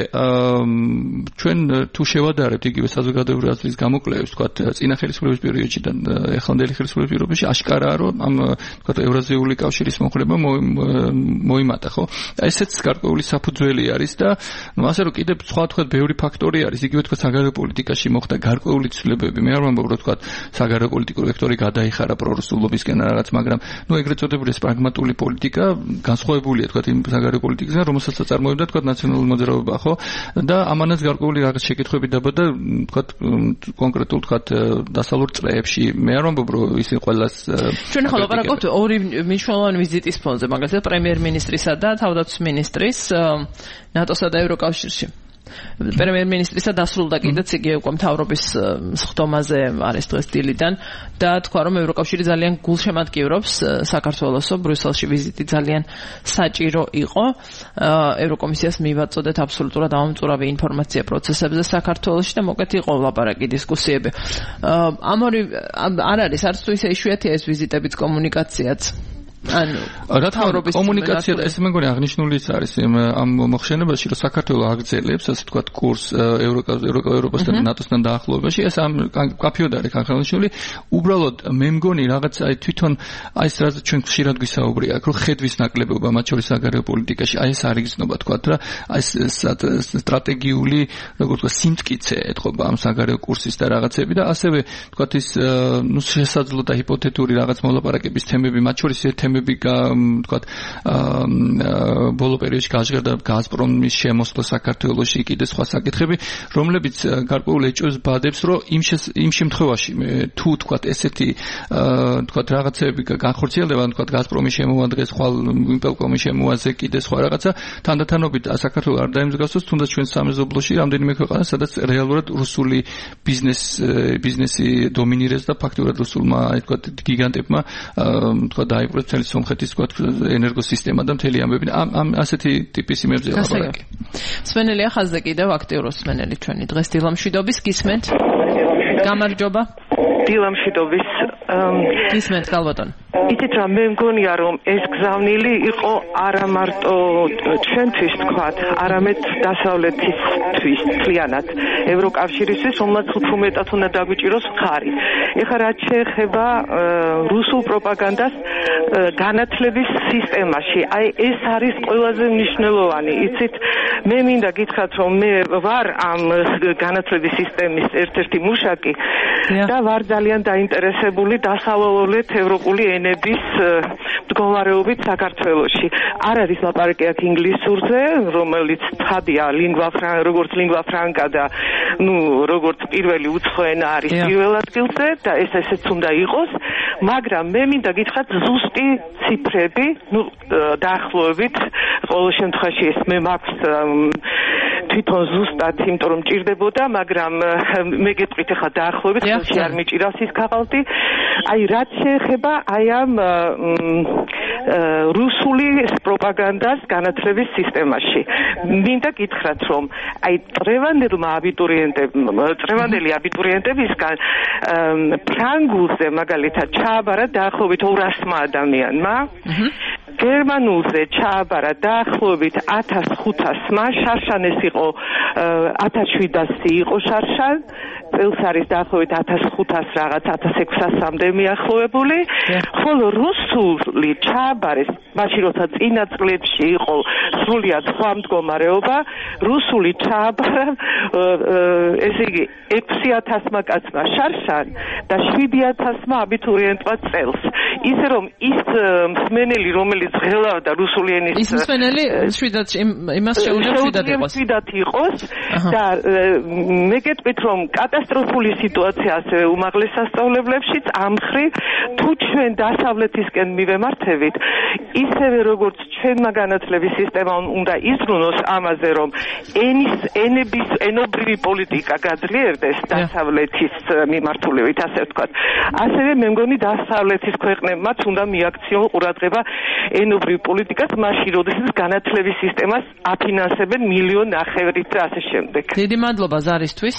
ჩვენ თუ შევადარებთ იგივე საზოგადოებრივი აზრის გამოკვლევებს, თქვა წინა ხელისუფლების პერიოდში და ახლანდელი ხელისუფლების პირობებში აშკარაა რომ ამ თქვა ევრაზიული კავშირის მომხრება მოიმატა, ხო? ესეც გარკვეული საფუძველი არის და ნუ ასე რომ კიდევ სხვა თქვა ბევრი ფაქტორი არის, იგივე თქვა საგარეო პოლიტიკაში მოხდა გარკვეული ცვლილებები. მე არ ვამბობ რომ თქვა საგარეო პოლიტიკური ვექტორი გადაიხარა პრორუსულობისკენ რაღაც, მაგრამ ნუ ეგრეთ წოდებული ეს პრაგმატული პოლიტიკა განსხვავებულია თქვა იმ საგარეო პოლიტიკისგან, რომელსაც წარმოებდა თქვა ნაციონალური მოძრაობა, ხო? და ამანაც გარკვეული რაღაც შეკითხვები დაბადა თქვა კონკრეტულ თქვა დასავლურ წრეებში. მე არ ვამბობ რომ ისინი ყველას ჩვენ ახლა ლაპარაკობთ ორი მნიშვნელოვანი ვიზიტის ფონზე, მაგალითად პრემიერ-მინისტრისა და თავდაცვის მინისტრის ნატოსა და ევროკავშირში. პრემიერ-მინისტრისა დასრულდა კიდეც იგივე უკვე მთავრობის სხდომაზე არის დღეს დილიდან და თქვა რომ ევროკავშირი ძალიან გულშემატკივრობს საქართველოსო, ბრიუსელში ვიზიტი ძალიან საჭირო იყო. ევროკომისიას მივაწოდეთ აბსოლუტურად ამომწურავი ინფორმაცია პროცესებზე საქართველოში და მოკეთ იყო ლაპარაკი დისკუსიები. ამ ორი არ არის არც თუ ისე იშვიათია ეს ვიზიტებიც, კომუნიკაციაც. რა თქმა უნდა კომუნიკაცია და ეს მე მგონი აღნიშნული არის ამ მოხსენებაში რომ საქართველოს აგრძელებს ასე ვთქვათ კურს ევროპასთან და ნატოსთან დაახლოებაში, ეს ამ კაფეოდ არის აღნიშნული. უბრალოდ მე მგონი რაღაც აი თვითონ აი ეს რაც ჩვენ ხშირად გვისაუბრია აქ რომ ხედვის ნაკლებობა მათ შორის საგარეო პოლიტიკაში, აი ეს არ იგრძნობა თქვათ რა, აი ეს სტრატეგიული როგორ თქვა სიმტკიცე ეთყობა ამ საგარეო კურსის და რაღაცები და ასევე თქვათ ის ნუ შესაძლო და ჰიპოთეტური რაღაც მოლაპარაკების თემები, მათ შორის ეს პრობლემები თქვათ ბოლო პერიოდში გაჟღერდა გაზპრომის შემოსვლა საქართველოში კიდე სხვა საკითხები რომლებიც გარკვეულ ეჭვს ბადებს რომ იმ შემთხვევაში თუ თქვათ ესეთი თქვათ რაღაცები განხორციელდება თქვათ გაზპრომის შემოვადგეს ხვალ ვიმპელკომის შემოაზე კიდე სხვა რაღაცა თანდათანობით საქართველოს არ დაემსგავსოს თუნდაც ჩვენ სამეზობლოში რამდენიმე ქვეყანა სადაც რეალურად რუსული ბიზნესი დომინირებს და ფაქტურად რუსულმა თქვათ გიგანტებმა თქვათ დაიპყრეს მთელი სომხეთის თქვათ ენერგოსისტემა და მთელი ამბები ამ ასეთი ტიპის იმებზე ლაპარაკი. სვენელი ახალზე კიდევ აქტიურობს სვენელი ჩვენი დღეს დილამშვიდობის გისმენთ? გამარჯობა. დილამშვიდობის გისმენთ გალბატონ. იცით რა მე მგონია რომ ეს გზავნილი იყო არა მარტო ჩვენთვის თქვათ, არამედ დასავლეთისთვის მთლიანად ევროკავშირისთვის, რომელსაც უფრო უნდა დაგვიჭიროს მხარი. ეხლა რაც შეეხება რუსულ პროპაგანდას განათლების სისტემაში, აი ეს არის ყველაზე მნიშვნელოვანი. იცით, მე მინდა გითხრათ რომ მე ვარ ამ განათლების სისტემის ერთ-ერთი მუშაკი და ვარ ძალიან დაინტერესებული დასავლეთ ევროპული ენების მდგომარეობით საქართველოში. არ არის ლაპარაკი აქ ინგლისურზე, რომელიც ცხადია როგორც lingua franca და როგორც პირველი უცხო ენა არის პირველ ადგილზე და ესეც უნდა იყოს, მაგრამ მე მინდა გითხრათ ზუსტი ციფრები, დაახლოებით, ყოველ შემთხვევაში ეს მე მაქვს თვითონ ზუსტად, იმიტომ რომ ჭირდებოდა, მაგრამ მე გეტყვით ახლა დაახლოებით, ხელში არ მიჭირავს ის ქაღალდი. აი რაც შეეხება აი ამ რუსული პროპაგანდას განათლების სისტემაში. მინდა გითხრათ, რომ აი წრევანდელი აბიტურიენტებისგან ფრანგულზე მაგალითად ჩააბარა დაახლოებით 200 ადამიანმა. გერმანულზე ჩააბარა დაახლოებით 1500-მა, შარშანეს იყო 1700 იყო შარშან, წელს არის დაახლოებით 1500 რაღაც 1600-მდე მიახლოებული, ხოლო რუსული ჩააბარეს, მაშინ როცა წინა წლებში იყო სრულიად სხვა მდგომარეობა, რუსული ჩააბარა ესე იგი 6000-მა კაცმა შარშან და 7000-მა აბიტურიენტმა წელს. ისე რომ ის მსმენელი რომელიც ღელავდა რუსული ენის ის მსმენელი იმას შეუძლია შვიდად იყოს და მე გეტყვით რომ კატასტროფული სიტუაცია ასევე უმაღლეს სასწავლებლებშიც ამ მხრივ თუ ჩვენ დასავლეთისკენ მივემართებით ისევე როგორც ჩვენმა განათლების სისტემამ უნდა იზრუნოს ამაზე რომ ენობრივი პოლიტიკა გაძლიერდეს დასავლეთის მიმართულებით ასე ვთქვათ ასევე მე მგონი დასავლეთის ქვეყნებმაც უნდა მიაქციონ ყურადღება ენობრივ პოლიტიკას მაშინ როდესაც განათლების სისტემას აფინანსებენ 1.5 მილიონი და ასე შემდეგ. დიდი მადლობა ზარისთვის.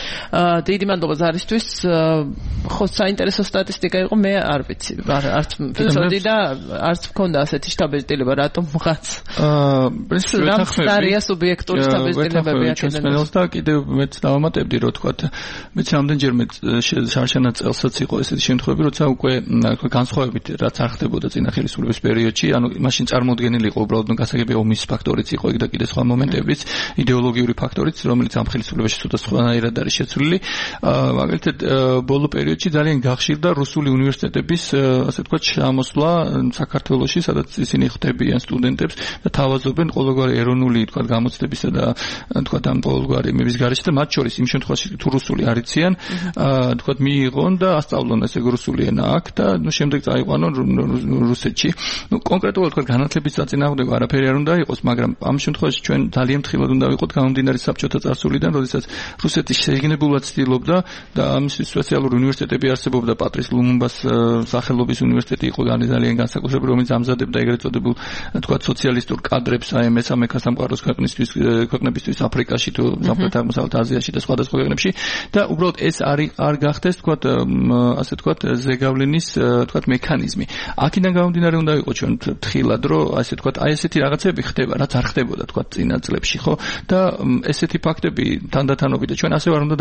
ხო საინტერესო სტატისტიკა იყო მე არ ვიცი. არც ვიცოდი და არც მქონდა ასეთი შთაბეჭდილება რატომ მღაც. რამხდარია სუბიექტური შთაბეჭდილებები აქედან. და კიდევ მეც დავამატებდი რომ თქვა მეც რამდენჯერმე შარშანა წელსაც იყო ესეთი შემთხვევები როცა უკვე განსხვავებით რაც არ ხდებოდა წინა ხელისუფლების პერიოდში, ანუ მაშინ წარმოუდგენელი იყო უბრალოდ გასაგები ომის ფაქტორიც იყო იქ და კიდე სხვა მომენტებიც, იდეოლოგიური ფაქტორიც, რომელიც ამ ხელისუფლებაში ცოტა სხვანაირად არის შეცვლილი. მაგალითად, ბოლო პერიოდში ძალიან გახშირდა რუსული უნივერსიტეტების, ასე ვთქვათ, ჩამოსვლა საქართველოში, სადაც ისინი ხვდებიან სტუდენტებს და თავაზობენ ყოველგვარი ეროვნული, ვთქვათ, გამოცდებისა და ვთქვათ, ამ ყოველგვარი იმების გარეშე და მათ შორის იმ შემთხვევაში თუ რუსული არ იციან, ვთქვათ, მიიღონ და ასწავლონ ესე რუსული ენა აქ და შემდეგ წაიყვანონ რუსეთში. კონკრეტულად თქვა განათლების საწინააღმდეგო არაფერი არ უნდა იყოს, მაგრამ ამ შემთხვევაში ჩვენ ძალიან ფრთხილად უნდა ვიყოთ გამომდინარე საბჭოთა წარსულიდან, როდესაც რუსეთი შეგნებულად ცდილობდა და ამისთვის სპეციალური უნივერსიტეტები არსებობდა, პატრის ლუმუმბას სახელობის უნივერსიტეტი იყო ძალიან განსაკუთრებული, რომელიც ამზადებდა ეგრეთ წოდებულ თქვა სოციალისტურ კადრებს აი მესამე სამყაროს ქვეყნებისთვის აფრიკაში თუ სამხრეთ აღმოსავლეთ აზიაში და სხვადასხვა ქვეყნებში და უბრალოდ ეს არ გახდეს თქვა ასე თქვა ზეგავლენის თქვა მექანიზმი. აქედან გამომდინარე უნდა იყოს ჩვენ ფრთხილად, რომ ასე თქვა აი ესეთი რაღაცები ხდება, რაც არ ხდებოდა თქვა წინა წლებში, ხო? და ესეთი ფაქტები თანდათანობით და ჩვენ ასე ვარ უნდა დაგვაუძიოთ,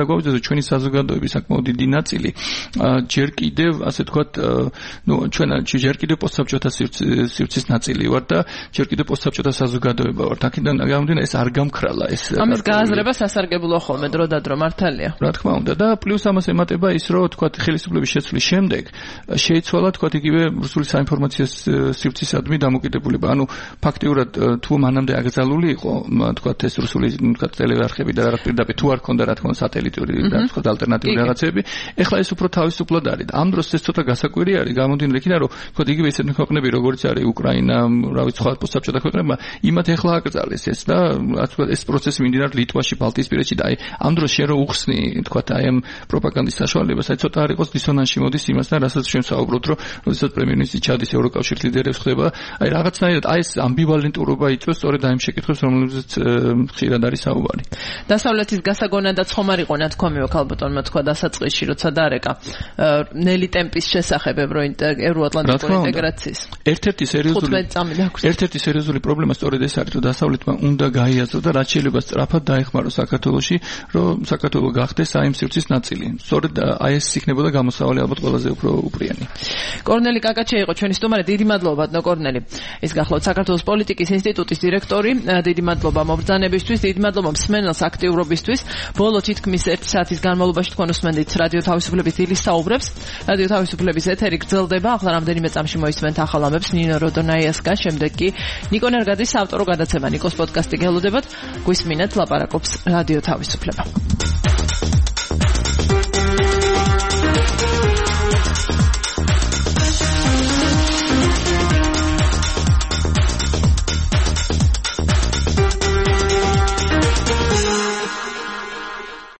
ჩვენი საზოგადოების საკმაოდ დიდი ნაწილი ჯერ კიდევ ასე ვთქვათ, ჩვენ ჯერ კიდევ პოსტსაბჭოთა სივრცის ნაწილი ვარ და ჯერ კიდევ პოსტსაბჭოთა საზოგადოება ვარ. აქედან გამომდინარე ეს არ გამქრალა ეს. ამის გააზრება სასარგებლოა ხოლმე დრო და დრო მართალია. რა თქმა უნდა და პლუს ამას ემატება ის, რომ ვთქვათ ხელისუფლების შეცვლის შემდეგ შეიცვალა ვთქვათ იგივე რუსული საინფორმაციო სივრცისადმი დამოკიდებულება. ანუ ფაქტიურად თუ მანამდე აკრძალული იყო ვთქვათ ეს რუსული ვთქვათ ტელეარხები და რაღაც პირდაპირ თუ არ ქონდა რა თქმა უნდა სატელიტური და ვთქვათ ალტერნატიული რაღაცები, ეხლა ეს უფრო თავისუფლად არის. ამ დროს ეს ცოტა გასაკვირი არის გამომდინარე იქიდან, რომ ვთქვათ იგივე ესეთი ქვეყნები როგორც არის უკრაინა, რა ვიცი სხვა პოსტსაბჭოთა ქვეყნებმა იმათ ეხლა აკრძალეს ეს და ვთქვათ ეს პროცესი მიმდინარეობს ლიტვაში, ბალტიისპირეთში და აი ამ დროს შენ რო უხსნი ვთქვათ აი ამ პროპაგანდის საშუალებას, აი ცოტა არ იყოს დისონანსი მოდის იმასთან, რასაც ჩვენ საუბრობთ, რომ როდესაც პრემიერ-მინისტრი ჩადის ევროკავშირის ლიდერებს ხდება, აი რაღაცნაირად აი ეს ამბივალენტურობა იწვევს სწორედ აი ამ შეკითხვებს, რომლებზეც ხშირად არის საუბარი. დასავლეთის გასაგონადაც ხომ არ იყო ნათქვამი ქალბატონმა თქვა დასაწყისში, როცა დარეკა ნელი ტემპის შესახებ ევროატლანტიკური ინტეგრაციის. ერთ-ერთი სერიოზული პრობლემა სწორედ ეს არის, რომ დასავლეთმა უნდა გაიაზრო და რაც შეიძლება სწრაფად დაეხმაროს საქართველოში, რომ საქართველო გახდეს აი ამ სივრცის ნაწილი. სწორედ აი ეს იქნებოდა გამოსავალი ალბათ ყველაზე უფრო უპრიანი. კორნელი კაკაჩე იყო ჩვენი სტუმარი. დიდი მადლობა ბატონო კორნელი. ის გახლავთ საქართველოს პოლიტიკის ინსტიტუტის დირექტორი. დიდი მადლობა მობრძანებისთვის, დიდი მადლობა მსმენელს აქტიურობისთვის. ბოლო თითქმის 1 საათის განმავლობაში თქვენ უსმენდით რადიო თავისუფლების დილის საუბრებს. რადიო თავისუფლების ეთერი გრძელდება. ახლა რამდენიმე წამში მოისმენთ ახალ ამბებს ნინო როდონაიასგან, შემდეგ კი ნიკო ნერგაძის ავტორო გადაცემა ნიკოს პოდკასტი გელოდებათ. გვისმინეთ ლაპარაკობს რადიო თავისუფლება.